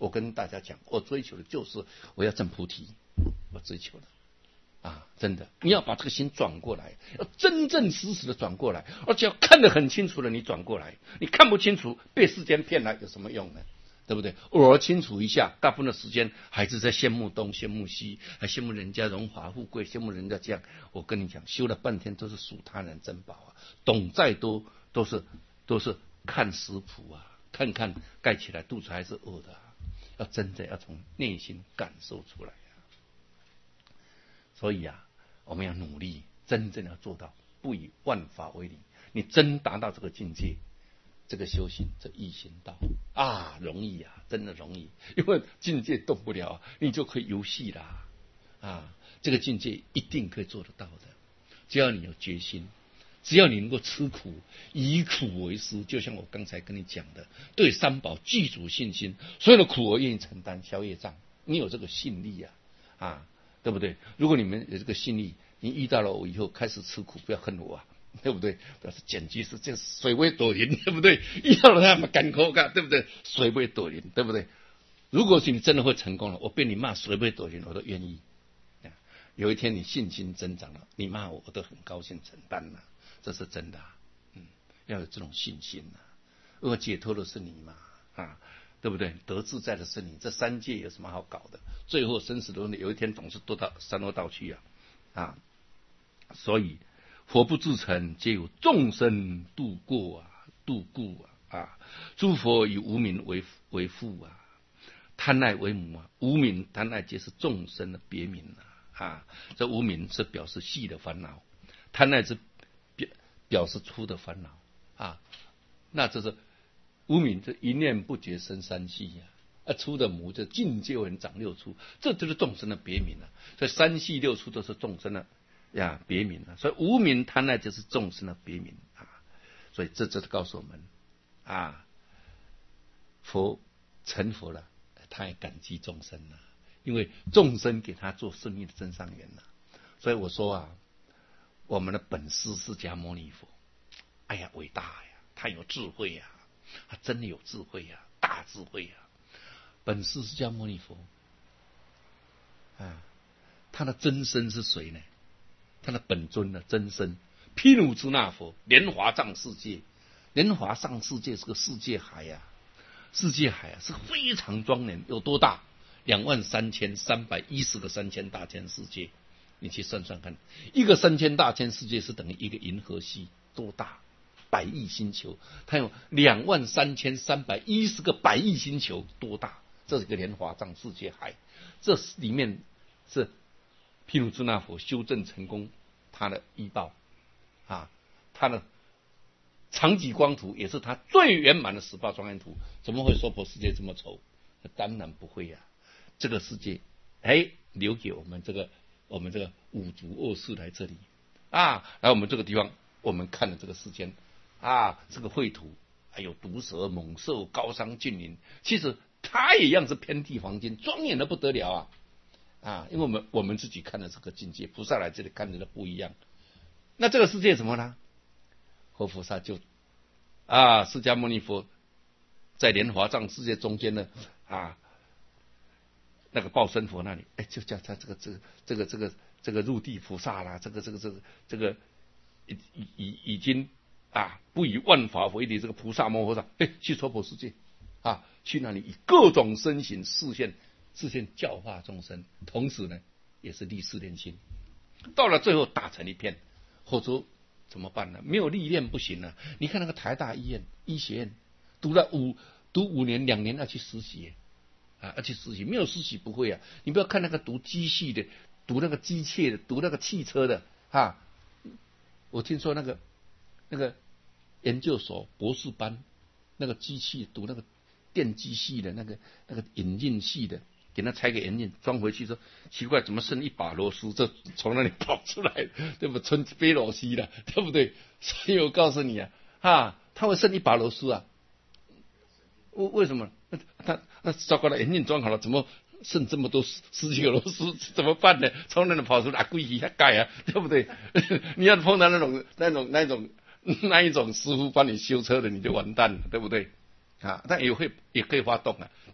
我跟大家讲，我追求的就是我要证菩提，我追求的。啊，真的，你要把这个心转过来，要真正实实的转过来，而且要看得很清楚了，你转过来，你看不清楚，被世间骗来有什么用呢？对不对？偶尔清楚一下，大部分的时间还是在羡慕东羡慕西，还羡慕人家荣华富贵，羡慕人家这样。我跟你讲，修了半天都是数他人珍宝啊，懂再多都是都是看食谱啊，看看盖起来肚子还是饿的啊，要真的要从内心感受出来。所以啊，我们要努力，真正要做到不以万法为理。你真达到这个境界，这个修行，这易行道啊，容易啊，真的容易。因为境界动不了，你就可以游戏啦啊！这个境界一定可以做得到的，只要你有决心，只要你能够吃苦，以苦为师。就像我刚才跟你讲的，对三宝具足信心，所有的苦我愿意承担，消业障。你有这个信力啊啊！对不对？如果你们有这个信力，你遇到了我以后开始吃苦，不要恨我啊，对不对？不要是简直是这水位多人，对不对？遇到了他们干口干，对不对？水位多人，对不对？如果是你真的会成功了，我被你骂水位多人，我都愿意。有一天你信心增长了，你骂我，我都很高兴承担了，这是真的、啊。嗯，要有这种信心啊。如果解脱的是你嘛，啊。对不对？得自在的是你，这三界有什么好搞的？最后生死轮回有一天总是堕到三恶道去啊！啊，所以佛不至诚，皆有众生度过啊，度故啊！啊，诸佛以无明为为父啊，贪爱为母啊，无明贪爱皆是众生的别名啊！啊，这无明是表示细的烦恼，贪爱是表表示粗的烦恼啊，那这是。无明这一念不觉生三系呀、啊，啊出的母就境界文长六出，这就是众生的别名了、啊。所以三系六出都是众生的呀别名了、啊。所以无明贪爱就是众生的别名啊。所以这就是告诉我们啊，佛成佛了，他也感激众生了、啊，因为众生给他做生命的增上缘了、啊。所以我说啊，我们的本师释迦牟尼佛，哎呀伟大呀，他有智慧呀。他真的有智慧呀、啊，大智慧呀、啊！本师释迦牟尼佛啊，他的真身是谁呢？他的本尊的真身，毗卢遮那佛，莲华藏世界，莲华藏世界是个世界海呀、啊，世界海啊是非常庄严，有多大？两万三千三百一十个三千大千世界，你去算算看，一个三千大千世界是等于一个银河系，多大？百亿星球，它有两万三千三百一十个百亿星球，多大？这是个莲华藏世界海，这里面是毗卢遮那佛修正成功他的依报啊，他的长吉光图也是他最圆满的十八庄严图，怎么会娑婆世界这么丑？当然不会呀、啊，这个世界哎留给我们这个我们这个五族恶世来这里啊，来我们这个地方，我们看了这个世间。啊，这个绘图还有毒蛇猛兽高山峻岭，其实它也一样是遍地黄金，庄严的不得了啊！啊，因为我们我们自己看的这个境界，菩萨来这里看的不一样。那这个世界什么呢？活菩萨就啊，释迦牟尼佛在莲华藏世界中间呢啊，那个报身佛那里，哎，就叫他这个这个这个这个这个入地菩萨啦，这个这个这个这个已已已经。啊，不以万法为理，这个菩萨摩诃萨，哎，去娑婆世界，啊，去那里以各种身形示现，示现教化众生，同时呢，也是历世练心。到了最后打成一片，或者怎么办呢？没有历练不行啊！你看那个台大医院医学院，读了五读五年，两年要去实习，啊，要去实习，没有实习不会啊！你不要看那个读机器的，读那个机械的，读那个汽车的，啊，我听说那个。那个研究所博士班，那个机器读那个电机系的那个那个引进系的，给他拆个眼镜装回去说，奇怪，怎么剩一把螺丝，这从那里跑出来，对不？春飞螺丝了，对不对？所以我告诉你啊，啊，他会剩一把螺丝啊，为为什么？他那糟糕了，眼镜装好了，怎么剩这么多十几个螺丝？怎么办呢？从那里跑出来，故意下盖啊，对不对？你要碰到那种那种那种。那一种师傅帮你修车的，你就完蛋了，对不对？啊，但也会也可以发动啊，但是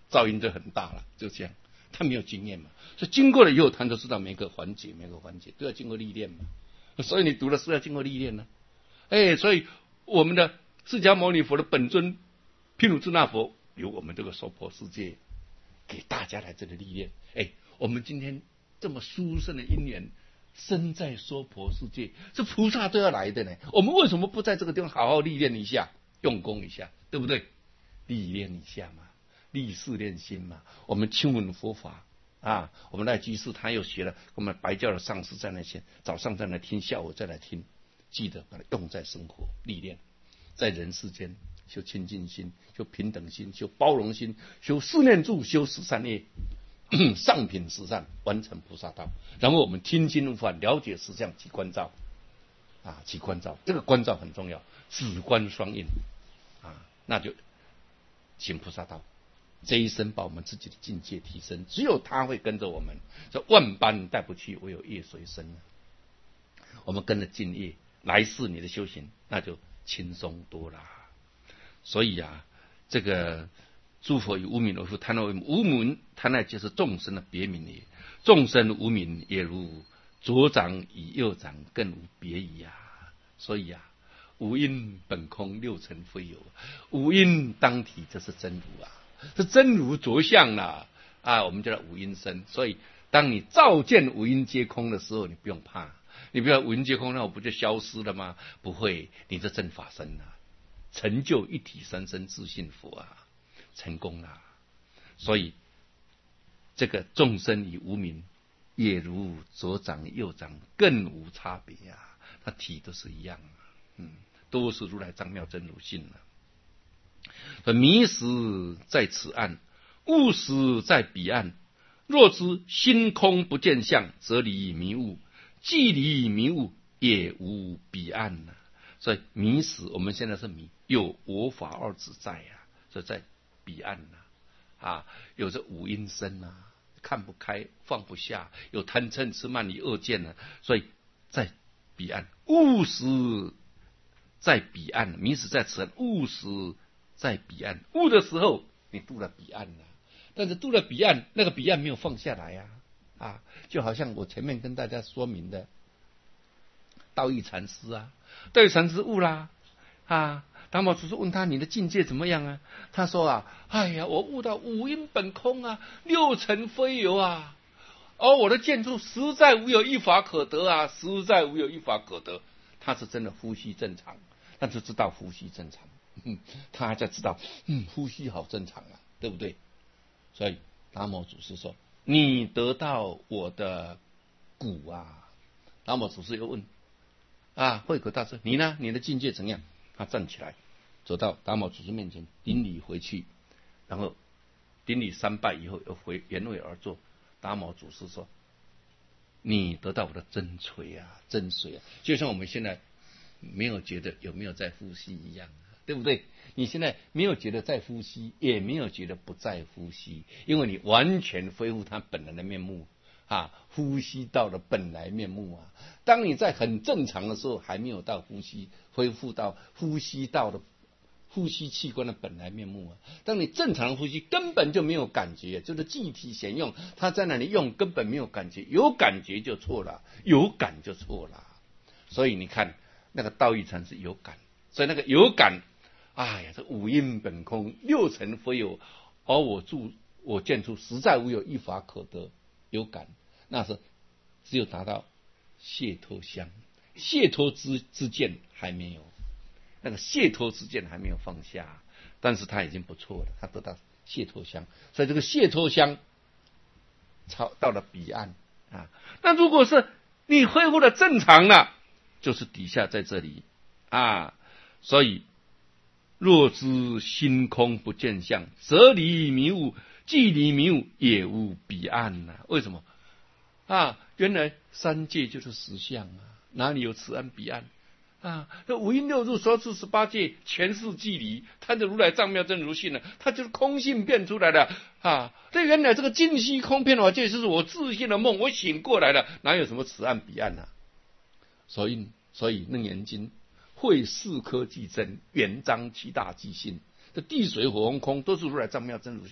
噪音就很大了，就这样。他没有经验嘛，所以经过了以后，他就知道每个环节每个环节都要经过历练嘛。所以你读的书要经过历练呢、啊。哎，所以我们的释迦牟尼佛的本尊毗卢遮那佛有我们这个娑婆世界给大家来这里历练。哎，我们今天这么殊胜的因缘，身在娑婆世界，这菩萨都要来的呢。我们为什么不在这个地方好好历练一下，用功一下，对不对？历练一下嘛，历事练心嘛。我们亲闻佛法啊，我们赖居士他又学了，我们白教的上师在那些早上在那听，下午再来听，记得把它用在生活历练，在人世间修清净心，修平等心，修包容心，修四念住，修十善业。上品十善，完成菩萨道。然后我们听经悟法，了解实相及观照啊，及观照，这个观照很重要，止观双运啊，那就行菩萨道。这一生把我们自己的境界提升，只有他会跟着我们。这万般带不去，唯有业随身。我们跟着敬业，来世你的修行那就轻松多了。所以啊，这个。诸佛以无名为父，贪爱为母。无名贪爱就是众生的别名也。众生无名也如左掌与右掌，更无别矣啊！所以啊，五阴本空，六尘非有。五阴当体，这是真如啊，是真如着相啦啊！我们叫它五阴身。所以，当你照见五阴皆空的时候，你不用怕，你不要五阴皆空，那我不就消失了吗？不会，你这正法身啊，成就一体三身自性佛啊！成功了，所以这个众生与无名也如左掌右掌，更无差别啊！它体都是一样，嗯，都是如来藏妙真如性啊。迷时在此岸，悟时在彼岸。若知心空不见相，则离迷悟；既离迷悟，也无彼岸啊。所以迷时，我们现在是迷，有我法二执在啊，所以在彼岸呐、啊，啊，有着五阴身呐、啊，看不开放不下，有贪嗔痴慢疑恶见呢、啊，所以在彼岸。悟时在彼岸，迷时在此岸，悟时在彼岸。悟的时候，你渡了彼岸了、啊，但是渡了彼岸，那个彼岸没有放下来呀、啊，啊，就好像我前面跟大家说明的，道义禅师啊，道义禅师悟啦，啊。达摩祖师问他：“你的境界怎么样啊？”他说：“啊，哎呀，我悟到五阴本空啊，六尘非有啊，而我的见处实在无有一法可得啊，实在无有一法可得。”他是真的呼吸正常，那就知道呼吸正常。嗯，他还在知道，嗯，呼吸好正常啊，对不对？所以达摩祖师说：“你得到我的骨啊。”达摩祖师又问：“啊，慧可大师，你呢？你的境界怎样？”他站起来，走到达摩祖师面前，顶礼回去，然后顶礼三拜以后，又回原位而坐。达摩祖师说：“你得到我的真髓啊，真髓啊，就像我们现在没有觉得有没有在呼吸一样，对不对？你现在没有觉得在呼吸，也没有觉得不在呼吸，因为你完全恢复它本来的面目。”啊，呼吸到了本来面目啊！当你在很正常的时候，还没有到呼吸恢复到呼吸到的呼吸器官的本来面目啊！当你正常呼吸，根本就没有感觉，就是气体显用，它在那里用根本没有感觉，有感觉就错了，有感就错了。所以你看那个道义禅是有感，所以那个有感，哎呀，这五阴本空，六尘非有，而我住我见处实在无有一法可得。有感，那是只有达到解脱相，解脱之之见还没有，那个解脱之见还没有放下，但是他已经不错了，他得到解脱相，所以这个解脱相超到了彼岸啊。那如果是你恢复的正常了，就是底下在这里啊。所以若知心空不见相，则离迷悟。既离迷悟，也无彼岸呐、啊。为什么啊？原来三界就是实相啊，哪里有此岸彼岸啊？这五阴六入所处十八界，全是既离，贪着如来藏妙真如性呢、啊，它就是空性变出来的啊。这原来这个尽虚空遍法界，就是我自性的梦，我醒过来了，哪有什么此岸彼岸啊？所以，所以楞严经会四科即真，圆彰七大即性。这地水火风空都是如来藏妙真如性。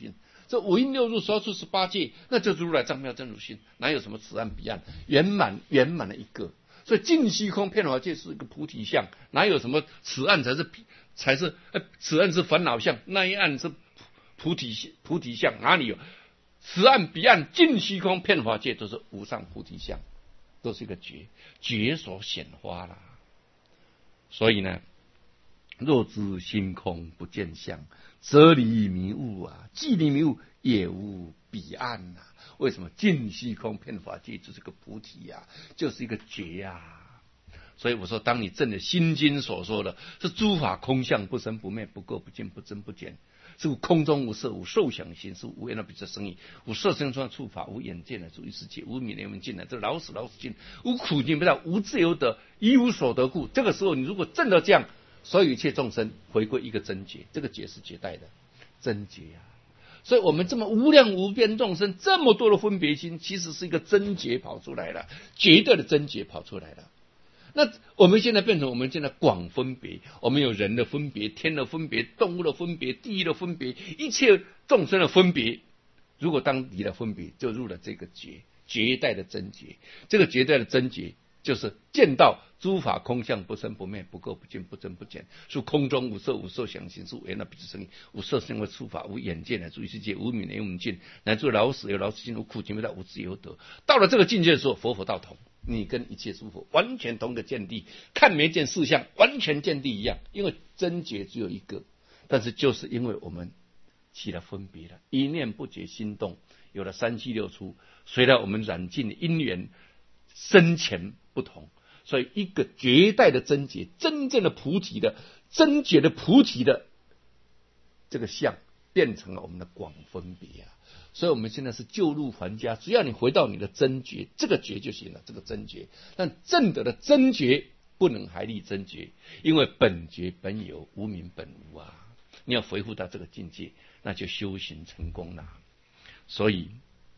这五阴六入十二处十八界，那就是如来藏妙真如心，哪有什么此岸彼岸，圆满圆满的一个。所以尽虚空遍法界是一个菩提相，哪有什么此岸才是才是？呃，此岸是烦恼相，那一岸是菩提菩提相，哪里有？此岸彼岸尽虚空遍法界都是无上菩提相，都是一个觉觉所显发啦。所以呢，若知心空不见相，则离迷悟啊，既离迷悟也无彼岸呐、啊。为什么尽虚空遍法界就是个菩提呀、啊，就是一个觉呀、啊？所以我说，当你证了心经所说的是诸法空相，不生不灭，不垢不净，不增不减，是空中无色，无受想行识，无缘那比这生意，无色声香触法，无眼见的诸异世界，无明念闻尽来，这老死老死尽，无苦尽不到，无自由得，一无所得故。这个时候，你如果证到这样，所有一切众生回归一个真觉，这个觉是绝代的真觉啊。所以我们这么无量无边众生，这么多的分别心，其实是一个真觉跑出来了，绝对的真觉跑出来了。那我们现在变成我们现在广分别，我们有人的分别、天的分别、动物的分别、地狱的分别，一切众生的分别。如果当离了分别，就入了这个觉，绝代的真觉。这个绝代的真觉，就是见到诸法空相，不生不灭，不垢不净，不增不减，是空中无色无受想行识，无缘那彼此生意，无色声闻触法，无眼见乃诸异世界，无明念闻尽，乃至老死有老死尽，无苦尽不到，无自由得。到了这个境界的时候，佛佛道同，你跟一切诸佛完全同个见地，看每件事项完全见地一样，因为真觉只有一个。但是就是因为我们起了分别了，一念不觉心动，有了三七六出，随着我们染尽的因缘深浅不同，所以一个绝代的真觉，真正的菩提的真觉的菩提的这个相，变成了我们的广分别啊。所以我们现在是救入还家，只要你回到你的真觉，这个觉就行了，这个真觉。但正得的真觉不能还立真觉，因为本觉本有，无明本无啊。你要回复到这个境界，那就修行成功了。所以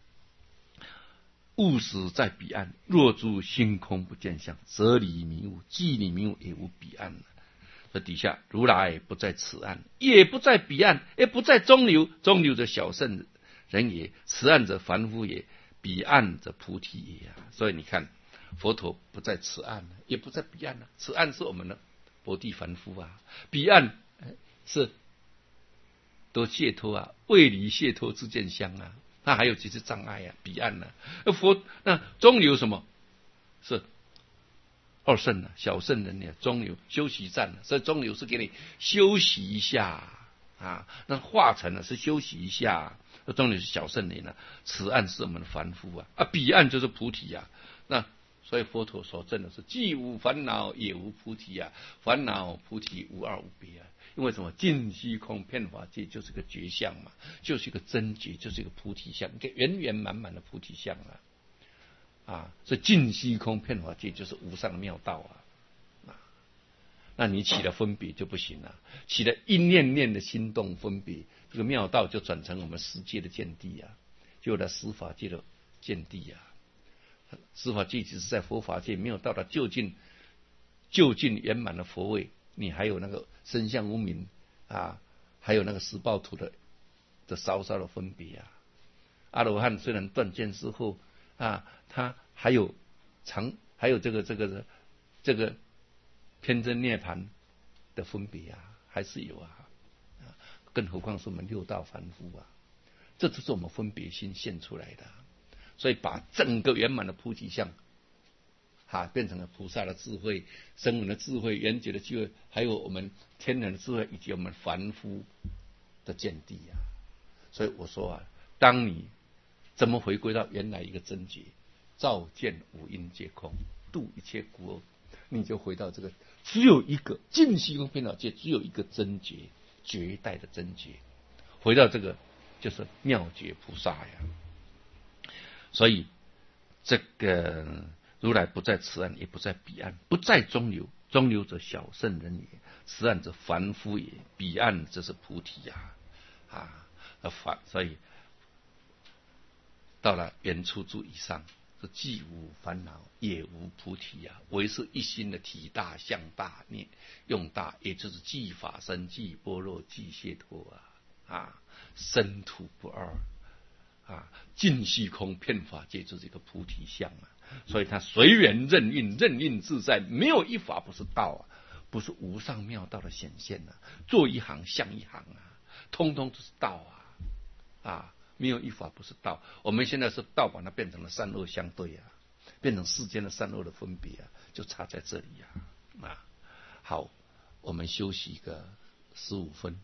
悟实在彼岸，若诸心空不见相，则离迷悟，既离迷悟也无彼岸。这底下如来不在此岸，也不在彼岸，也不在中流，中流者小圣人也，此岸者凡夫也，彼岸者菩提也啊。所以你看，佛陀不在此岸，也不在彼岸啊。此岸是我们的薄地凡夫啊，彼岸是都解脱啊，未离解脱之见相啊。那还有几次障碍啊？彼岸呢、啊？佛那中流什么？是二圣啊，小圣人呢？中流休息站、啊，所以中流是给你休息一下啊。那化成呢是休息一下，那中流是小圣人呢、啊。此岸是我们的凡夫啊，啊彼岸就是菩提啊。那所以佛陀所证的是既无烦恼也无菩提啊，烦恼菩提无二无别啊。因为什么？尽虚空遍法界就是个觉相嘛，就是一个真觉，就是一个菩提相，一个圆圆满满的菩提相啊！啊，所以尽虚空遍法界就是无上妙道啊！啊，那你起了分别就不行了，起了一念念的心动分别，这个妙道就转成我们世界的见地啊，就有了十法界的见地啊。十法界只是在佛法界没有到达究竟究竟圆满的佛位。你还有那个身相无明啊，还有那个十报图的的稍稍的分别啊。阿罗汉虽然断见之后啊，他还有常还有这个这个这个偏真涅盘的分别啊，还是有啊。更何况是我们六道凡夫啊，这就是我们分别心现出来的。所以把整个圆满的菩提相。哈、啊，变成了菩萨的智慧、声闻的智慧、缘觉的智慧，还有我们天人的智慧，以及我们凡夫的见地啊。所以我说啊，当你怎么回归到原来一个真觉，照见五阴皆空，度一切苦厄，你就回到这个只有一个尽虚空遍法界，只有一个真觉，绝代的真觉，回到这个就是妙觉菩萨呀。所以这个。如来不在此岸，也不在彼岸，不在中流，中流者小圣人也，此岸者凡夫也，彼岸则是菩提呀！啊，啊，所以到了圆处住以上，是既无烦恼，也无菩提呀，唯是一心的体大、相大、念用大，也就是即法身、即般若、即解脱啊！ 啊，身土不二啊，尽虚空遍法界就是一个菩提相啊。所以它随缘任运，任运自在，没有一法不是道啊，不是无上妙道的显现啊。做一行像一行啊，通通都是道啊啊，没有一法不是道。我们现在是道把它变成了善恶相对啊，变成世间的善恶的分别啊，就差在这里啊啊。好，我们休息一个十五分。